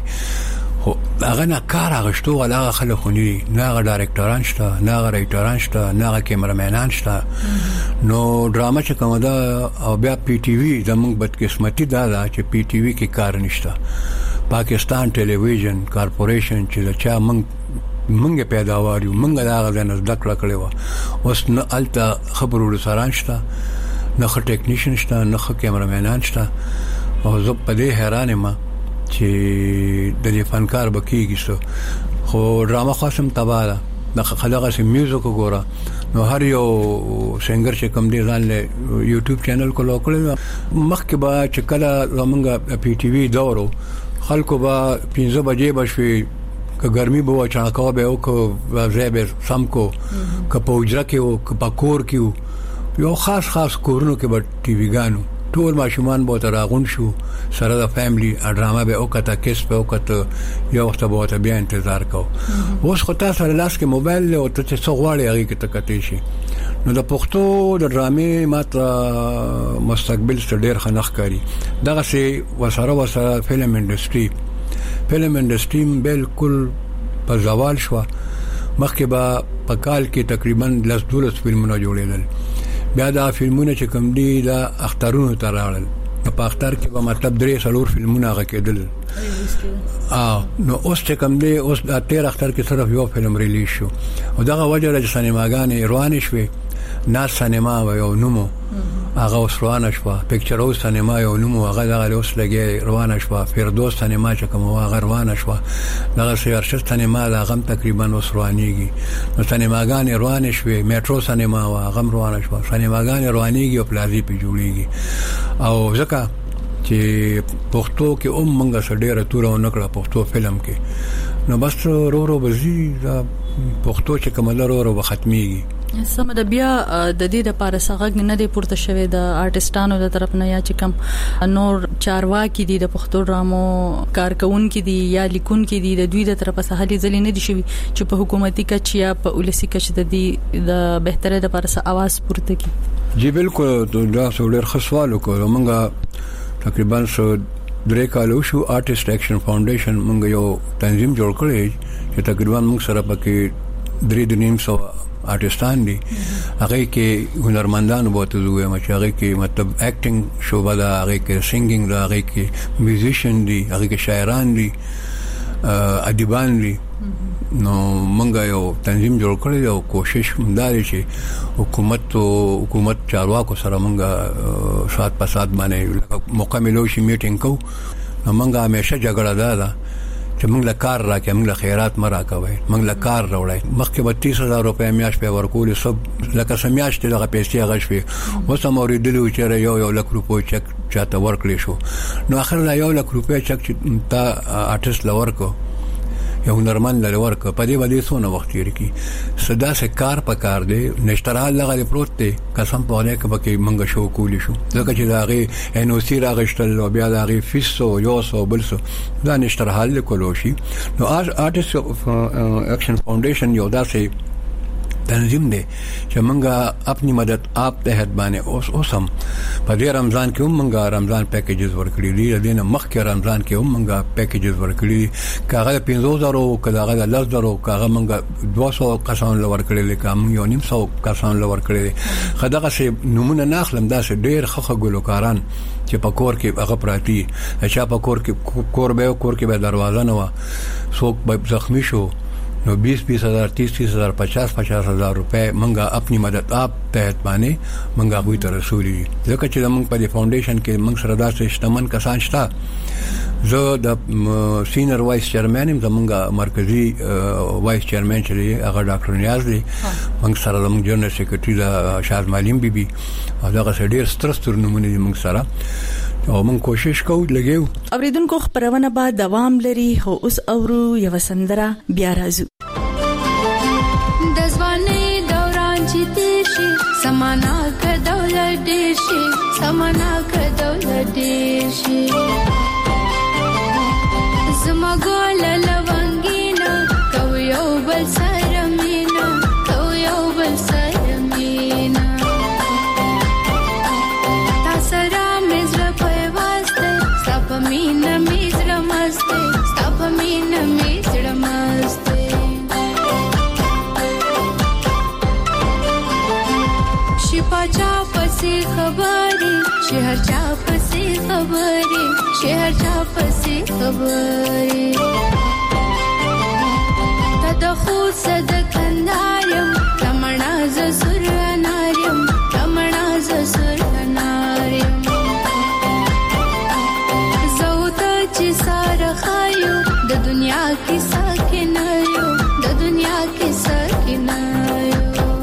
هغه نه کار غشتو ولا خلک خونی نه غ ډایرکټران شته نه غ رایټران شته نه غ کیمرامانان شته نو ډرامه چې کومه دا او بیا پی ټی وی زموږ بدقسمتي دا ده چې پی ټی وی کې کار نشته. پاکستان ټلویزیون کارپوریشن چې چا موږ موږ پیداوار یو موږ دا غزن ذکر کړو اوس نه الته خبرو سره شته نه خ ټیکنیشن شته نه خ کیمرامانان شته او زه په دې حیران یم چې د دې فنکار بکیږي سو خو ډرامه خاصم تباله د خلغه سي میوزیک وګوره نو هر یو سنگر چې کوم دی ځان له یوټیوب چینل کو لوکل مخکې با چې کله زمونږ پی ټی وی دورو خلکو با پنځه بجې بشوي که ګرمي بو چاکاو به او کو زیبر سم کو که پوجرا کې او که پکور کې یو خاص خاص کورونو کې به ټي وی ګانو ټول ماشومان به تراغون شو سره د فیملی ډرامه به او کته کیس په وخت یو وخت به ته بیا انتظار کو اوس خو تاسو لاس کې موبایل او ته څو غواړي هغه کې تکتی شي نو د پښتو د ډرامې ماته مستقبل څخه ډیر خنخ کاری دغه سي وسره وسره فلم انډستری فلم انډستری بالکل په زوال شو مخکې به په کال کې تقریبا لس دولس فلمونه جوړېدل بیا دا فلمونه چې کوم دي دا اخترونو ته راغلل په اختر کې به مطلب درې څلور فلمونه غکېدل اه نو اوس چې کوم دی اوس د تیر اختر کې صرف یو فلم ریلیز شو او دغه وجه د سینماګانې روان شوې ناس سینما و یو نومو هغه اوس روان شو پکچر اوس سینما یو نومو هغه دغه اوس لګي روان شو فردوس سینما چې کوم هغه روان شو دغه سیارشت سینما دا غم تقریبا اوس روانيږي نو سینماګانې روان شوې میټرو سینما و هغه روان شو سینماګانې روانيږي او پلازي په جوړيږي او ځکه چې پښتو کې اوم منګه سډيره تور او نکړه پښتو فلم کې نو بس رو رو بزي دا پښتو چې کومه رو رو ختميږي سم د بیا د دې د پاره سغه نه دی پورته شوی د آرټستانو د طرف نه یا چې کم نور چارواکي دي د پښتو ډرامو کارکون کې دي یا لیکون کې دي د دوی د طرفه سهالي ځلې نه دي شوی چې په حکومتي کچ یا په ولسی کچ د دې د بهتره د پاره आवाज پورته کی. جی بالکل دا څولر خصوالو کو موږ تقریبا سو درې کالو شو آرټیست اکشن فاونډیشن موږ یو تنظیم جوړ کړی چې تقریبا موږ سره پکې درې د نیم سو آرټستان دي هغه کې هنرمندان بوته زوی چې هغه کې مطلب اکټینګ شوبه دا هغه کې سنگینګ دا هغه کې میوزیشن دي هغه کې شاعران دي ادیبان دي نو منګه یو تنظیم جوړ کړی او کوشش منداري چې حکومت او حکومت چارواکو سره منګه سات په سات باندې مکملو شي میټینګ کو نو منګه همیشه جګړه ده چې موږ له کار راکې موږ له خیرات مرا کوي موږ له کار راوړای مخکې به تیس هزار روپۍ میاش په ورکول سب لکه سمیاش ته دغه پیسې غشوي اوس هم اوریدلو چې یو یو لک روپۍ چک چاته ورکړې شو نو اخر لا یو لک روپۍ چک چې تا آرټیست لورکو یو نرمن لور ک په دې باندې سونه وخت یې کی صدا سے کار پکار دی نشترال لغه پروت دی قسم په اړه کې بکې منګه شو کولی شو ځکه چې داغه انو سی راغشتل او بیا داغه فیسو یو سو بلسو دا نشترال کولو شي نو آرټیست اکشن فاونډیشن یو داسې تنظیم دی چې منګه خپل مدد اپ تحت باندې اوس اوسم په دې رمضان کې هم منګه رمضان پیکیجز ورکړي دي د دې نه مخکې رمضان کې هم منګه پیکیجز ورکړي کاغه پنځه زره او کاغه لس زره کاغه منګه دوه سوه کسان لور کړي کوم یو نیم سو کسان لور کړي خدغه سي نمونه ناخلم دا ډېر خخه ګلوکاران چې په کور کې هغه پراتی چې په کور کې کور به کور کې به دروازه نه و څوک به زخمی شو نو बीस बीस हज़ार तीस तीस हज़ार पचास पचास हज़ार रुपए मंगा अपनी मदद आप तहत माने मंगा हुई तर रसूली ځکه چې موږ په فاونډیشن کې موږ سره داسې شتمن کسان شته زه د سینیئر وایس چیرمن یم زمونږ مرکزی وایس چیرمن چې هغه ډاکټر نیاز دی موږ سره زمونږ جنرال سیکریټری د شاز مالیم بیبي هغه سره ډیر سترس تر نمونه دي موږ سره او موږ کوشش کوو لګیو اوریدونکو خبرونه به دوام لري هو اوس اورو یو سندره بیا راځو د ځواني دوران چې تیر شي سمانا ک دولت ډیر شي سمانا ک دولت ډیر شي زما ګل لونګینا کو یو بل سره مینا کو یو بل سره مینا مینا میزړه مسته ستپ مینا میزړه مسته شپه چا پسې خبرې شهر چا پسې خبرې شهر چا پسې خبرې تد خو صد کندارم کمنا ز سر انارم کمنا ز سر انارم چې ساره خایو د دنیا کې ساکن یو د دنیا کې ساکن یو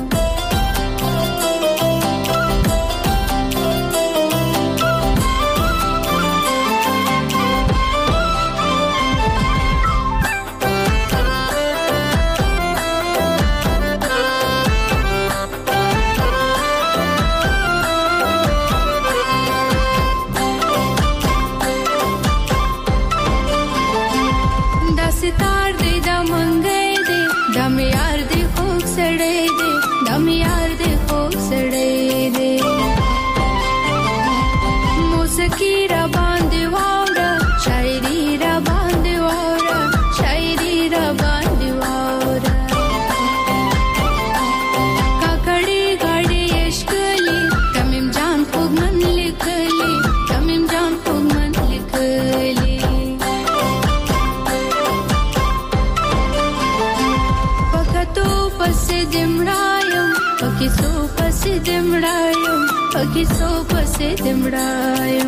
ستار دې د منګې دې د میار دې خوږ سړې دې د میار دې خوږ سړې دې موسیقي را باندې واوره شاعري را باندې واوره شاعري را باندې واوره کاکړي غاړي عشقلي کمم جان خوږ من لیکلي کمم جان خوږ من لیکلي پسې دمړایم پکې سو پسې دمړایم پکې سو پسې دمړایم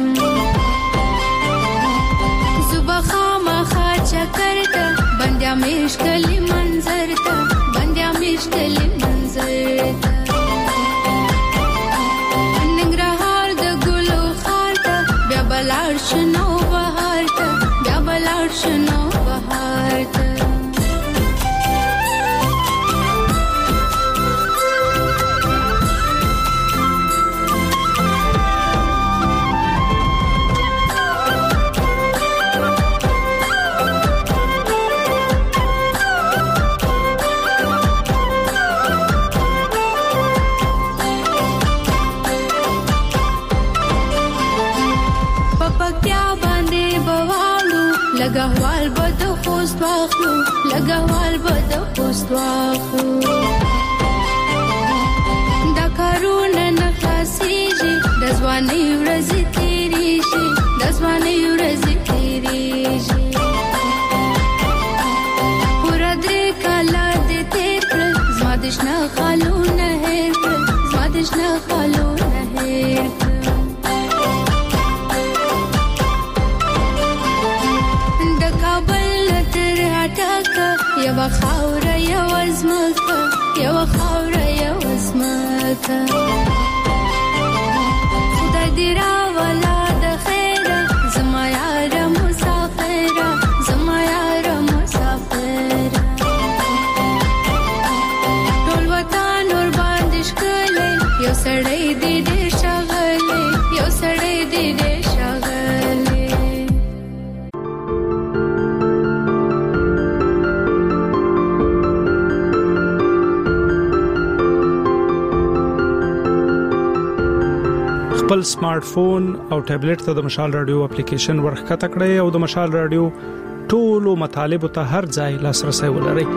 صبح خامخا چکر ته بندیا مشکلي منظر ته بندیا مشکلي منظر ته ننګرهار د ګلو خار ته بیا بلاړ شنو بهار ته بیا بلاړ شنو بهار ته لګوال بد خوست واخلو لګوال بد خوست واخلو دا کارونه نخلاصيږي د ځواني ورځې تیریږي د ځواني ورځې تیریږي پورا دشنا خالونه هیر زما دشنا خالونه هیر د کابل تر هټاکه یو خاور یو ازمکه یو خاور یو ازمکه خدای دې راولا د خیر زما یار مسافر زما یار مسافر ټول وطن ور باندې شکلې یو سړی دې دې شغلې یو سړی دې دې شغلې خپل سمارټ فون او ټابلیټ ته د مشال رادیو اپلیکیشن ورخکته کړئ او د مشال رادیو ټولو مطالب ته هر ځای لاسرسي ولرئ.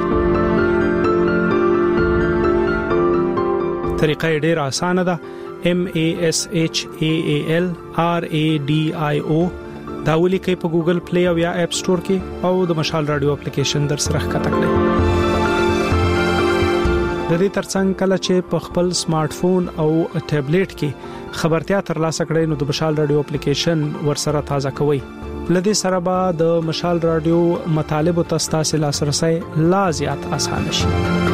طریقه ډیره اسانه ده. M A S H A A L R A D I O دا ولیکئ په ګوګل پلی او یا اپ سٹور کې او د مشال رادیو اپلیکیشن در سره ښکته کړئ. د دې ترڅنګ کله چې په خپل سمارټ فون او ټابلیټ کې خبرتیا ترلاسه کړئ نو د مشال رادیو اپلیکیشن ورسره تازه کوئ. لدې سره به د مشال رادیو مطالب او تاسو لاسرسي لا زیات آسان شي.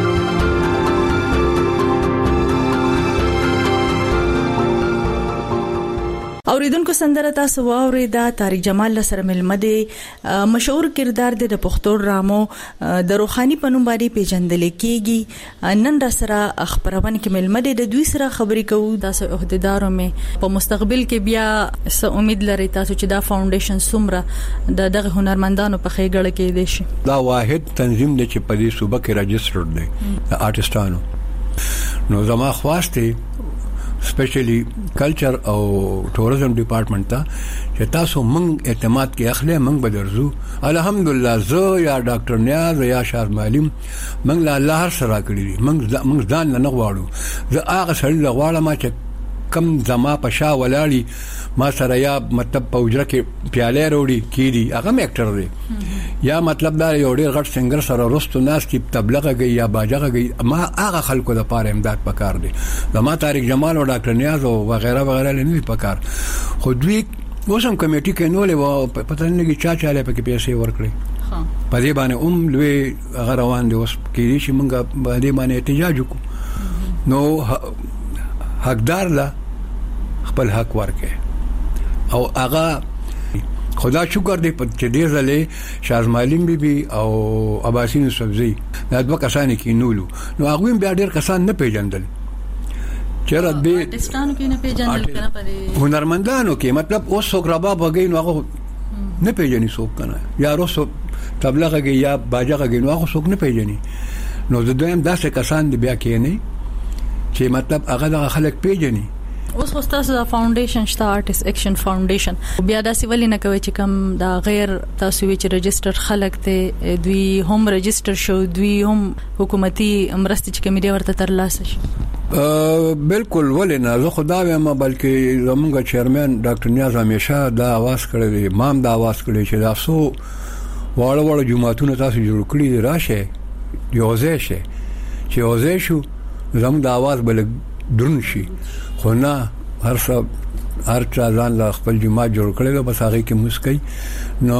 اوریدونکو سندره تاسو واوریدا طارق جمال سره ملمده مشهور کردار د پښتو ډرامو د روحاني پنوم باندې پیژندل کیږي. نن را سره خبرونه کې ملمده د دوی سره خبرې کوو. تاسو عہدیدارو مې په مستقبل کې بیا څه امید لري تاسو چې دا فاونډیشن سومره د دغه هنرمندانو په خېګړه کې دي شي؟ دا واحد تنظیم دی چې په دې صوبه کې راجستر دی د آرټستانو. نو زما خواسته سپیشلی کلچر او ټوریزم ډپارټمنټ ته چې تاسو موږ اعتماد کې اخلي موږ بدرزو. الحمدلله زه یا ډاکټر نیاز یا شاه معلم موږ لا الله هر سره کړی موږ موږ ځان نه غواړو. زه هغه سړی غواړم چې کم زما په شا ولاړی ما سره یا مطلب په وجره کې پیاله وروړي کیدی هغه اکټر دی یا مطلب دا یو ډیر غټ سنگر سره رستو ناس کی تبلیغ کوي یا باجغه کوي. ما هغه خلکو د پاره امداد پکار دی. زما طارق جمال او ډاکټر نیاز او وغیرہ وغیرہ نه پکار. خو دوی وسم کمیټي کې نو له پته نه کی چا چاله پکې پیسې ورکړي. ها په دې باندې اوم لوی هغه روان دي اوس کې شي مونږه باندې باندې احتجاج وکړو. نو حقدار لا خپل حق ورکړي او هغه خدا شکر دې په چې دې ځلې شاه معلم بيبي او اباسین سبزي دا دوه کسان کې نولو. نو هغه بیا ډېر کسان نه پیژندل چیرې دې آرټستانو کې نه پیژندل کنه پدې هنرمندانو کې مطلب اوس څوک ربا بګین نو هغه نه پیژني څوک کنه یا روسو تبلیغ کوي یا باجغه کوي نو هغه څوک نه پیژني. نو د دویم داسې کسان دی بیا کې نه چې مطلب هغه د خلک پیژني. اوس خو تاسو د فاونډیشن شته آرټست اکشن فاونډیشن بیا دا سی ولې نه کوي چې کم دا غیر تاسو وی چې رجستر خلک ته دوی هم رجستر شو دوی هم حکومتي امرستي چې کمیډي ورته ترلاسه شي؟ بالکل ولې نه زه خدا وایم بلکې زمونږ چیرمن ډاکټر نیاز همیشه دا आवाज کړی دی مام دا आवाज کړی چې دا سو واړه واړه جماعتونه تاسو جوړ کړی دی راشه یوځای شي چې یوځای شو زموږ دا आवाज بل درن شي. خو نه هر څه هر چا ځان له خپل جماعت جوړ کړی دی بس هغه کې مسکی. نو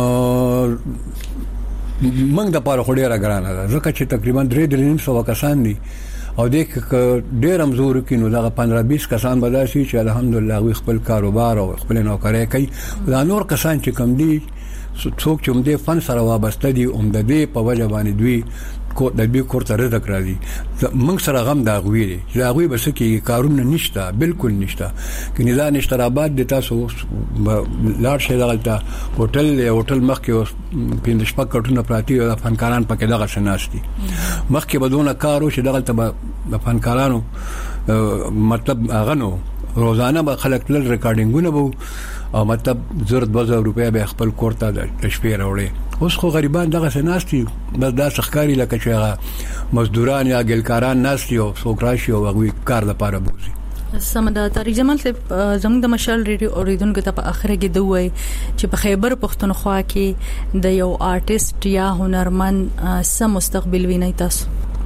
موږ د پاره خوري راګرانه ځکه چې تقریبا درې درې نیم سو کسان دي او د ډېر امزور کې نو دا پندرہ بیس کسان بداسي چې الحمدلله وي خپل کاروبار او خپل نوکرۍ کوي. دا نور کسان چې کم دي څوک چې هم دې فن سره وابسته دي هم د دې په وجه باندې دوی کو د دې کورته رزق راځي. موږ سره غم دا غوي دي چې هغه بس کې کارونه نشته بالکل نشته کې نه نشته آباد د تاسو لار شي دغلته هوټل هوټل مخکې پینځه شپږ کټونه پراتی او فنکاران پکې دغه شناستي مخکې بدون کارو چې دغلته د فنکارانو مطلب هغه نو روزانه به خلک تل ریکارډینګونه وو او مطلب زر دو هزار روپیا به خپل کورته د شپې راوړي. اوس خو غریبان دغه سناستي بس دا ښکاری لکه چې هغه مزدوران یا ګلکاران ناستي او څوک راشي او هغه کار لپاره بوزي. سمدا طارق جمال صاحب زموږ د مشال ریډیو اوریدونکو ته په اخره کې دوی چې په خیبر پښتونخوا کې د یو آرټیست یا هنرمند سم مستقبل ویني تاسو؟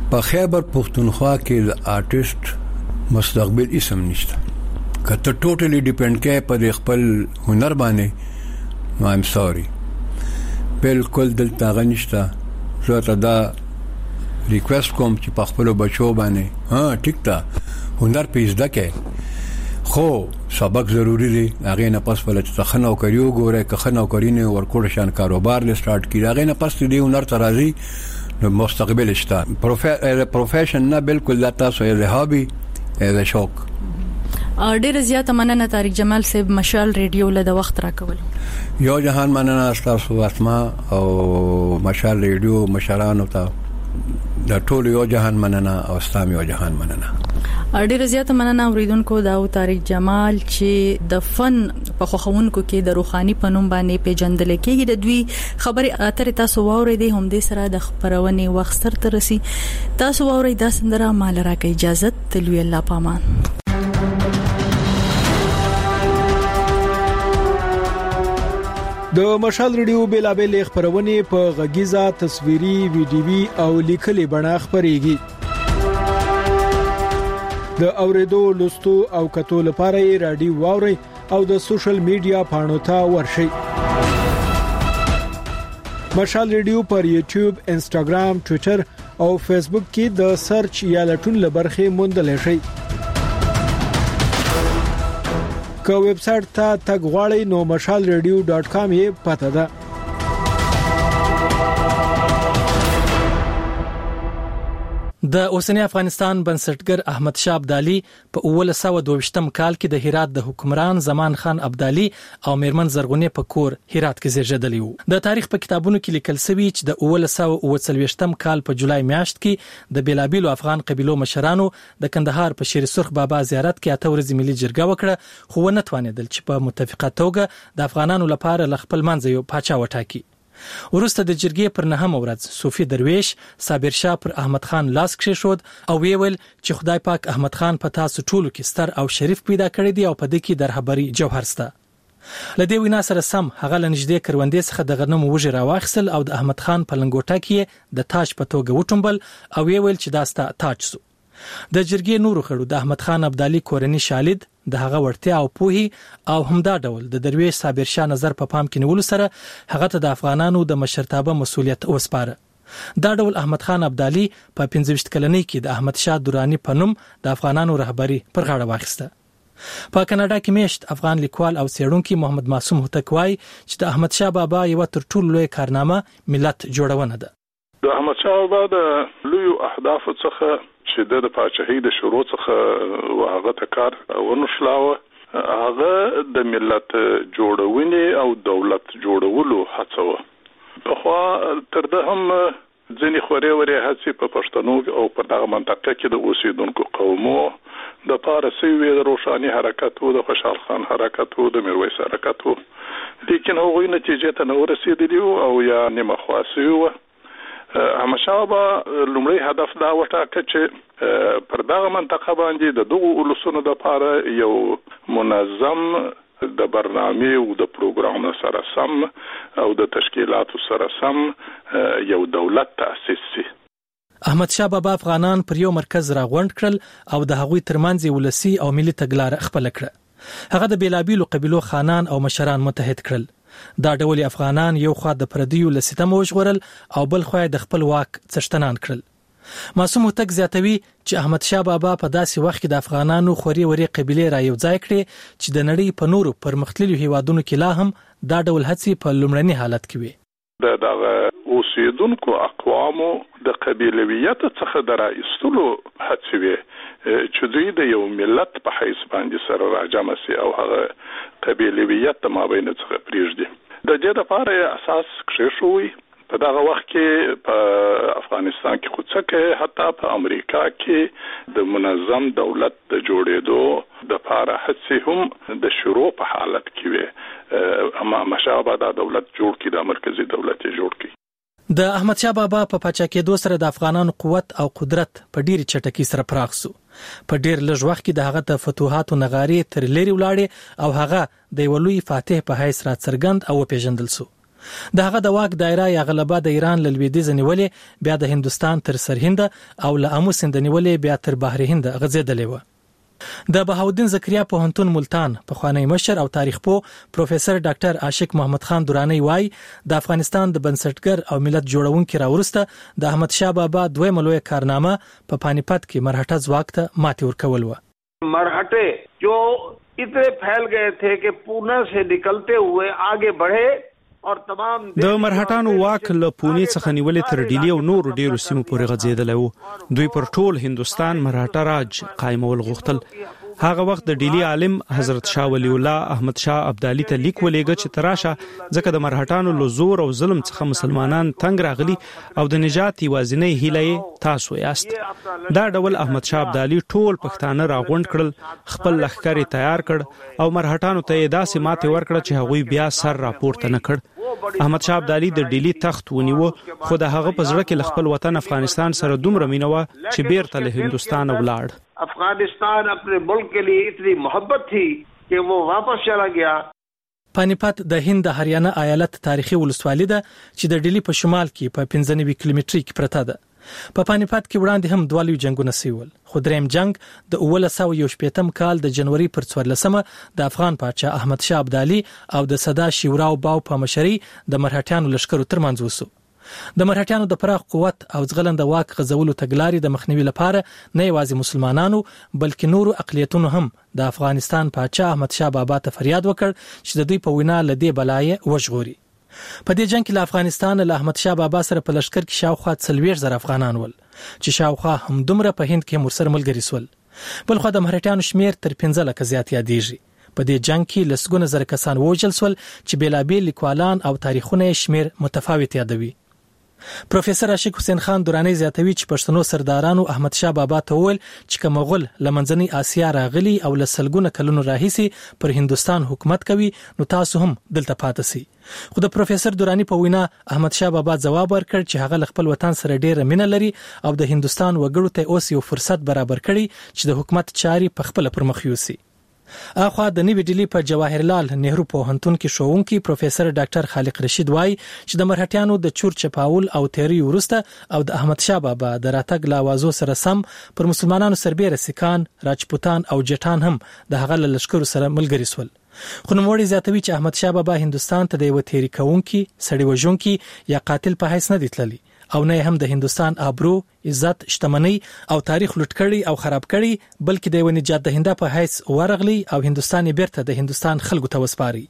په خیبر پختونخوا کې د آرټیست مستقبل اسم نشته. کته ټوټلی ډیپند کې په خپل هنر باندې نو ایم سوري بالکل دلته غنښتا. زه ته دا ریکوست کوم چې په خپل بچو باندې ها ټیک تا هنر پیژ دکې خو سبق ضروری دی. هغه نه پس ول چې خنو کریو ګوره که خنو کرینه ورکوړ شان کاروبار ل سٹارټ کړي. هغه نه پس دی هنر ترازی نو مستقبل شته. پروفیشن نه بالکل لا تاسو یې هابي دا شوق. ډېر زیاته مننه طارق جمال صاحب مشال ریډیو له د وخت راکول. یو جهان مننه تاسو اسما او مشال ریډیو مشرانو ته د ټول یو جهان مننه او استام یو جهان مننه. ډېر زیاته مننه اوریدونکو دا طارق جمال چې د فن په خوخونکو کې د روحاني پنوم باندې پیژندل کېږي. د دوی خبري اترې تاسو واورېدې هم د سره د خبرونې وخت سره ترسي. تاسو واورئ دا سندره مال راکې اجازه تلوي الله پامان. د مشال ریډیو بیلابل خبرونه په غږیزه تصویري ویډیوي او لیکلي بڼه خبريږي. د اوریدو لوستو او کتو لپاره یې رادیو واوري او د سوشل میډیا پاڼو ته ورشئ. مشال ریډیو پر یوټیوب، انستګرام، ټوئیټر او فیسبوک کې د سرچ یا لټون لبرخه موندل شي. که ویب سټ ته تګ غواړئ نو مشال ریډیو ډاټ کام یې پته ده. د اوسنی افغانستان بنسټګر احمد شاه ابدالي په اوله سوه دوه کال کې د هرات د حکمران زمان خان ابدالي او میرمن زرغونې په کور هرات کې زیږیدلی وو. د تاریخ په کتابونو کې لیکل شوی چې د اوله سوه اوه کال په جولای میاشت کې د بیلابیلو افغان قبیلو مشرانو د کندهار په شیر سرخ بابا زیارت کې اته ورځې ملي جرګه وکړه، خو ونه توانیدل چې په متفقه توګه د افغانانو لپاره ل خپل منځ یو پاچا وټاکي. ورسته د جرګې پر نهم ورځ صوفي درویش صابر شاه پر احمد خان لاس کېښود او ویل چې خدای پاک احمد خان په تاسو ټولو کې ستر او شریف پیدا کړی دی او په دې کې د رهبری جوهر شته. لدې وینا سره سم هغه لنجدې کروندې څخه د غنمو وږي راواخسل او د احمد خان په لنګوټه کې د تاج په توګه وټومبل او ویل چې دا ستا تاج سو. د جرګې نورو خړو د احمد خان ابدالي کورنۍ شالید د هغه ورتیا او پوهي او همدا ډول د درویش صابر شاه نظر په پام کې نیول سره هغه ته د افغانانو د مشرتابه مسولیت وسپاره. دا ډول احمد خان ابدالي په پنځه ویشت کلنۍ کې د احمد شاه درانی په نوم د افغانانو رهبری پر غاړه واخیسته. په کاناډا کې میشت افغان لیکوال او څېړونکي محمد معصوم هوتک وایي چې د احمد شاه بابا یو تر ټولو لوی کارنامه ملت جوړونه ده. د احمد شاه بابا د لوی اهداف څخه چې د پاچاهۍ د شروع څخه واغه تکار ونشلاوه هغه د ملت جوړونې او دولت جوړولو هڅه و. خو تر ده هم ځینې خوري ورې هڅې په پښتنو او په دغه منطقه کې د اوسیدونکو قومو د پارسي وی د روشاني حرکت او د خوشحال خان حرکت او د میرویس حرکت و، لیکن هغوی نتیجې ته نه ورسېدلی او یا نیمه خواصي و. احمد شاه بابا لومړی هدف دا وټاکه چې پر دغه منطقه باندې د دغو ولسونو لپاره یو منظم د برنامې او د پروګرام سره سم او د تشکیلاتو سره سم یو دولت تأسیس شي. احمد شاه بابا افغانان پر یو مرکز راغونډ کړل او د هغوی ترمنځ ولسی او ملي تګلارې خپل کړه. هغه د بیلابیلو قبیلو خانان او مشران متحد کړل. دا ډول افغانان یو خوا د پردیو لسیتم وژغورل او بل خوا د خپل واک څښتنان کړل. معصوم هوتک زیاتوي چې احمد شاه بابا په داسې وخت کې د افغانانو خوري وري قبيله را یو ځای کړي چې د نړۍ په نورو پرمختللو هیوادونو کې لا هم دا ډول هڅې په لومړني حالت کې وي. د دغه اوسیدونکو اقوامو د قبیلویت څخه درایستلو هڅې وي چې دوی د یو ملت په حیث باندې سره راجمع سي او هغه قبیلویت مابین څخه پریږدي. د دې لپاره اساس کېښوي. په دغه وخت کې په افغانستان کې خو څکه حتی په امریکا کې د منظم دولت د جوړېدو د لپاره هڅې هم د شروع په حالت کې وي. اما مشابه دا دولت جوړ کړي، د مرکزی دولت جوړ کړي. د احمد شاه بابا په پاچا کېدو سره د افغانانو قوت او قدرت په ډیره چټکۍ سره پراخ شو. په ډیر لږ وخت کې د هغه د فتوحاتو نغارې تر لري ولاړې او هغه د یو لوی فاتح په حیث را څرګند او پیژندل شو. د هغه د واک دایره یا غلبه د ایران له لویدیځ نیولې بیا د هندستان تر سرهند او له امو سیند نیولې بیا تر بحر هند غځېدلې و. د بهاودین زکریا پوهنتون ملتان پخوانی مشر او تاریخ پوه پروفیسور ډاکټر عاشق محمد خان درانی وای د افغانستان د بنسټګر او ملت جوړونکي راورسته د احمد شاه بابا دویمه لویه کارنامه په پانیپت کې مرهټه ځواک ته ماتې ورکول و. مرهټه جو اتنے پھیل گئے تھے کہ پونا سے نکلتے ہوئے آگے بڑھے د مرهټانو واک له پونی څخه نیولې تر ډیلی او نور ډیرو سیمو پورې غځېدلی و. دوی پر ټول هندستان مرهټه راج قائمول غوښتل. هغه وخت د ډیلی عالم حضرت شاه ولی الله احمد شاه ابدالي ته لیک ولېږه چې تراشه ځکه د مرهټانو له زور او ظلم څخه مسلمانان تنگ راغلي او د نجات یوازینی هیله تاسو یاست. دا ډول احمد شاه ابدالي ټول پښتانه راغونډ کړل، خپل لښکر تیار کړ او مرهټانو ته داسې ماته ورکړه چې هغوی بیا سر راپورته نه کړ. احمد شاه ابدالي د ډیلی تخت ونیو، خو د هغه په زړه کې خپل وطن افغانستان سره دومره مینه و چې بیرته له هندستان ولاړ. افغانستان اپنے ملک کے لیے اتنی محبت تھی کہ وہ واپس چلا گیا. پانیپت د هند هریانه ایالت تاریخي ولسوالي ده چې د ډیلی په شمال کې په پنځه نوي کیلومتري کې پرته ده. په پانیپت کې وړاندې هم دوه لوی جنگونه سوي، خو دریم جنگ د اوله سوه یو شپېتم کال د جنوري پر څوارلسمه د افغان پاچا احمد شاه ابدالي او د سدا شیوراو باو په مشرۍ د مرهټیانو لښکرو ترمنځ وسو. د مرهټیانو د پراخ قوت او ځغلند واک غزولو تګلارې د مخنیوي لپاره نه یوازې مسلمانانو بلکې نورو اقلیتونو هم د افغانستان پاچا احمد شاه بابا ته فریاد وکړ چې د دوی په وینا له دې بلایې وژغوري. په دې جنگ کې له افغانستان له احمد شاه بابا سره په لشکر کې شاوخوا څلوېښت زره افغانان ول چې شاوخوا هم دومره په هند کې مرسر ملګري سول. بل خو د مرهټیانو شمیر تر پنځه لکه زیات یادېږي. په دې جنگ کې لسګونه زره کسان ووژل سول چې بیلابیل لیکوالان او تاریخونه شمیر متفاوت یادوي. پروفیسور عاشق حسین خان درانی زیاتوي چې پښتنو سردارانو احمد شاه بابا ته وویل چې کوم مغول لمنځنۍ آسیا راغلي او لسلګونه کلونو راهیسي پر هندستان حکومت کوي نو تاسو هم دلته پاتې سئ. خو د پروفیسور درانی په وینا احمد شاه بابا ځواب ورکړ چې هغه خپل وطن سره ډیره مینه لري او د هندستان وګړو ته اوس یو فرصت برابر کړي چې د حکومت چاري په خپل پرمخ یوسي. اخوا د نوې ډیلی په جواهرلال نهرو پوهنتون کې شوونکي پروفیسور ډاکټر خالق رشید وای چې د مرهټیانو د چور چپاول او تیری ورسته او د احمد شاه بابا د راتګ لاوازو سره سم پر مسلمانانو سربېره سکان، راجپوتان او جټان هم د هغه لشکرو سره ملګري سول. خو نوموړي زیاتوي چې احمد شاه بابا هندستان ته د یو تیری کوونکي، سړی وژونکي یا قاتل په حیث نه دی تللی او نه هم د هندستان آبرو، عزت، شتمنۍ او تاریخ لوټ کړي او خراب کړي بلکې د یو نجات دهنده په حیث ورغلی او هندستان بیرته د هندستان خلکو ته وسپاري.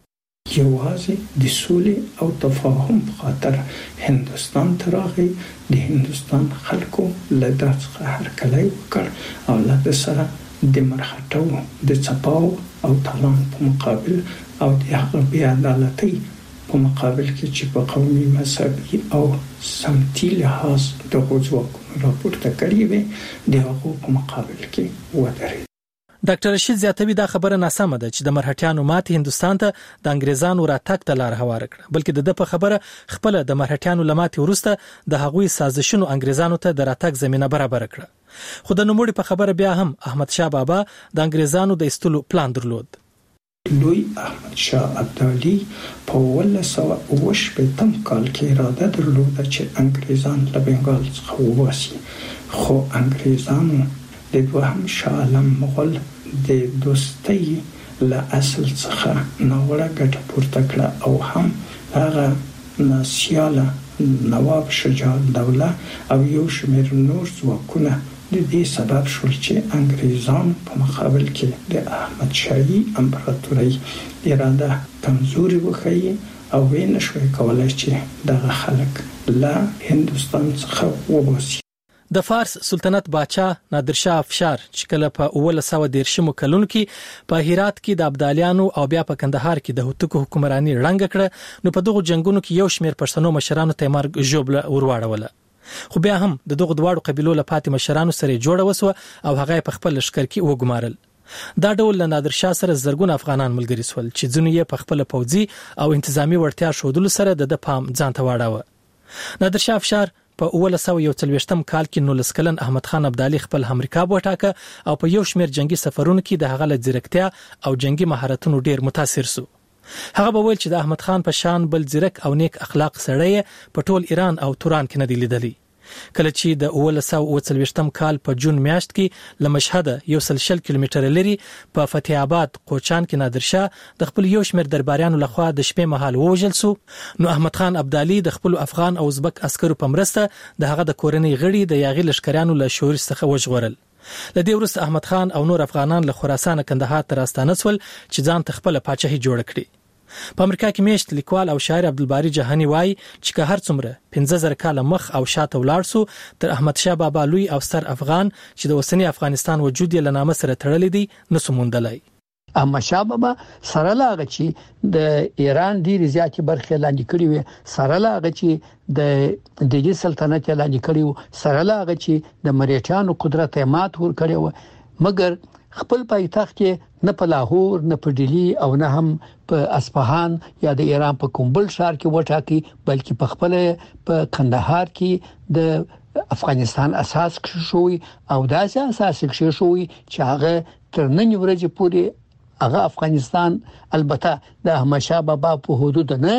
یوازې د سولې او تفاهم په خاطر هندستان ته راغی. د هندستان خلکو له دا څخه هرکلی وکړ او له ده سره د مرهټو د څپاو او تالان په مقابل او د هغه بې عدالتۍ په مقابل کې چې په قومي، مذهبي او سمتي لحاظ د ځواکونو راپورته کړي وي د هغو په مقابل کې ودرېد. ډاکټر رشید زیاتوي دا خبره ناسمه ده چې د مرهټیانو ماتې هندستان ته د انګریزانو راتګ ته لار هواره کړه، بلکې د ده په خبره خپل د مرهټیانو له ماتې وروسته د هغوی سازشونو انګریزانو ته د راتګ زمینه برابر کړه. خو د نوموړي په خبره بیا هم احمد شاه بابا د انګریزانو د ایستلو پلان درلود. لوی احمد شاه ابدالي په اوولس سوه اوه شپېتم کال کې اراده درلوده چې انګریزان له بنګال څخه وباسي، خو انګریزانو د دوهم شاه عالم مغول د دوستۍ له اصل څخه ناوړه ګټه پورته کړه او هم هغه ناسیاله نواب شجاع الدوله او یو شمېر نور ځواکونه د دې سبب شول چې انګریزان په مقابل کې د احمد شاهي امپراتورۍ اراده کمزوري وښیي او ویې نشوای کولی چې دغه خلک له هندوستان څخه وباسي. د فارس سلطنت باچا نادر شاه افشار چې کله په اوولس سوه دېرشمو کلونو کې په هرات کې د ابدالیانو او بیا په کندهار کې د هوتکو حکمراني ړنګه کړه نو په دغو جنگونو کې یو شمېر پښتنو مشرانو ته مرګ ژوبله ورواړوله. خو بیا هم د دغو دواړو قبیلو له پاتې مشرانو سره جوړه وسوه او هغه په خپل لښکر کې وګمارل. دا ډول له نادر شاه سره زرګونه افغانان ملګري سول چې ځینې یې په خپل پوځي او انتظامی وړتیا ښودلو سره د پام ځان ته واړاوه. نادر شاه افشار په اوولس سوه یو څلوېښتم کال کې نولس کلن احمد خان ابدالي خپل همرکاب وټاکه او په یو شمېر جنگي سفرونو کې د هغه له ځیرکتیا او جنگي مهارتونو ډیر متاثر سو. هغه به ویل چې د احمد خان په شان بل ځیرک او نیک اخلاق سړی په ټول ایران او توران کې نه دی لیدلی. کله چې د اوولس سوه اوه څلوېښتم کال په جون میاشت کې له مشهد یو سل شل کیلومتره لري په فتح آباد قوچان کې نادر شاه د خپل یو شمېر درباریانو لخوا د شپې مهال ووژل سو. نو احمد خان ابدالي د خپل افغان او ازبک عسکرو په مرسته د هغه د کورنۍ غړي د یاغي لشکریانو له شورش څخه وژغورل. لدې وروسته احمد خان او نور افغانان له خراسان کندهار ته راستانه شول چې ځان ته خپل پاچاهي جوړ کړي. په امریکا کې میشت لیکوال او شاعر عبدالباری جهانی وایي چې که هر څومره پنځه زره کاله مخ او شاته ولاړ سو تر احمد شاه بابا لوی او ستر افغان چې د اوسنی افغانستان وجود یې له نامه سره تړلی دی نسو موندلی. احمد شاه بابا سره لاغه چې د ایران ډیره زیاتې برخې لاندې کړې وي، سره لاغه چې د دلی سلطنت لاندې کړی و، سره لاغه چې د مریټانو قدرت یې مات ور کړی و، مګر خپل پایتخت کې نه په لاهور نه په ډیلی او نه هم په اصفهان یا د ایران په کوم بل ښار کې وټاکي، بلکې په خپل په کندهار کې د افغانستان اساس شوی او داسې اساس شوی چې هغه تر نن ورځې پورې هغه افغانستان البته د احمد شاه بابا په حدود نه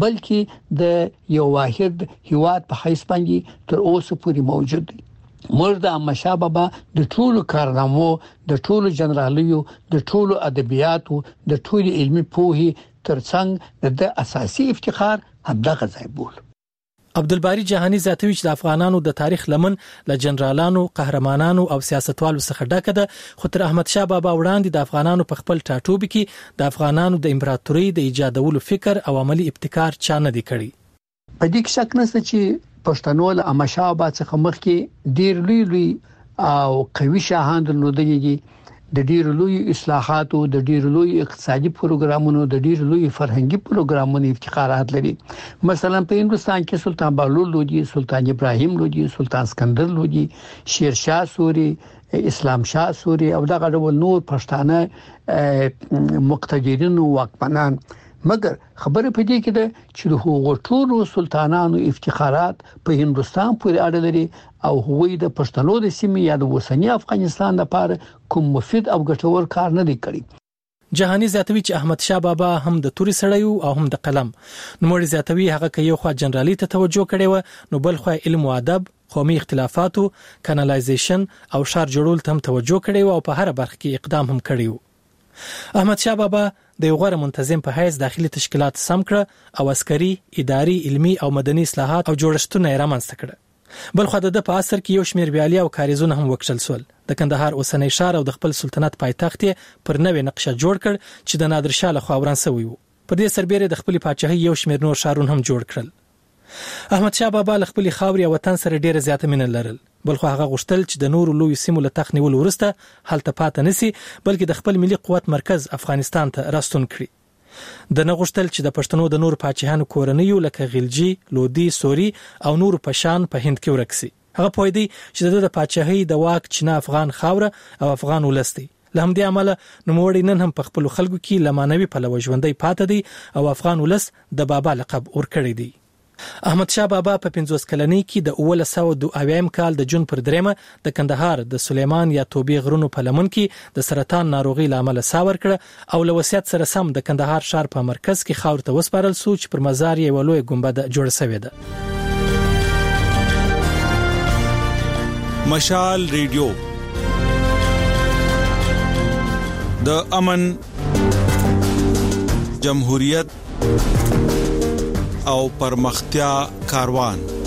بلکې د یو واحد هیواد په حیث باندې تر اوسه پورې موجود دی. موږ د احمد شاه بابا د ټولو کارنامو، د ټولو جنرالیو، د ټولو ادبیاتو، د ټولو علمي پوهې ترڅنګ د اساسي افتخار همدغه ځای بول. عبدالباری جهانی زیاتوي چې د افغانانو د تاریخ لمن له جنرالانو، قهرمانانو او سیاستوالو څخه ډکه ده، خو تر احمد شاه بابا وړاندې د افغانانو په خپل ټاټوبي کې د افغانانو د امپراتوري د ایجادولو فکر او عملی ابتکار چا نه دی کړی. په دې کې شک نشته چې پښتنو له احمد شاه بابا څخه مخکې ډیر لوی لوی او قوي شاهان درلودلي دي، د ډیر لوی اصلاحاتو، د ډیر لوی اقتصادي پروګرامونو، د ډیر لوی فرهنګي پروګرامونو افتخارات لري. مثلا په هندستان کې سلطان بهلول لودي، سلطان ابراهیم لودي، سلطان اسکندر لودي، شیر شاه سوري، اسلام شاه سوري او دغه ډول نور پښتانه مقتدرین او واکمنان. مګر خبره پدې کې ده چې د هغو ټولو سلطانانو افتخارات په هندستان پورې اړه لري او هغوی د پښتنو د سیمې یا د اوسنی افغانستان لپاره کوم مفید او ګټور کار نه دی کړی. جهانی زیاتوي چې احمد شاه بابا هم د توري سړی او هم د قلم. نوموړي زیاتوي هغه کې یو خوا جنرالي ته توجه کړي و، نو بل خوا علم او ادب، قومي اختلافاتو، کانالایزیشن او شار جوړول ته هم توجه کړي و او په هر برخه کې اقدام هم کړی و. احمد شاه بابا د یو غوره منتظم په حیث داخلي تشکیلات سم کړ او عسکري، اداري، علمي او مدني اصلاحات او جوړښتونه یې رامنځته کړل. بل خو د په اثر کې یو شمېر بیالي او کاریزونه هم وکړل سول. د کندهار اوسنی ښار او د خپل سلطنت پایتخت پر نوې نقشه جوړ کړ چې د نادر شاه لخوا وران شوی و. په دې سربېره د خپل پاچاهۍ یو شمېر نور ښارونه هم جوړ کړل. احمد شاه بابا له خپل خاورې او وطن سره ډیره زیاته مینه لرل، بل خو هغه غوښتل چې د نورو لوی سیمو له تخت نیول ورسته هلته پاتې نسی، بلکې د خپل ملي قوت مرکز افغانستان ته راستون کړي. د نه غوښتل چې د پښتنو د نور پاچاهانو کورنیو لکه غلجي، لودي، سوري او نور پشان په هند کې ورکسي. هغه پوه دی چې د پاچاهۍ د واک چینه افغان خاوره او افغان ولستی. له همدې امله نوموړي نن هم په خپل خلکو کې لمانوي پلوه ژوندۍ پاتې دی او افغان ولس د بابا لقب ورکړی دی. احمد شاه بابا په پنځوس کلنۍ کې د اوولس سوه دوه اویایم کال د جون پر دریمه د کندهار د سلیمان یا توبې غرونو په لمن کې د سرطان ناروغي لامل ساور کړ او له وصیت سره سم د کندهار ښار په مرکز کې خاور ته وسپارل سو چې پر مزار یې ولوي ګمبد جوړ شوی ده. مشال ریډیو د امن، جمهوریت او پرمختیا کاروان.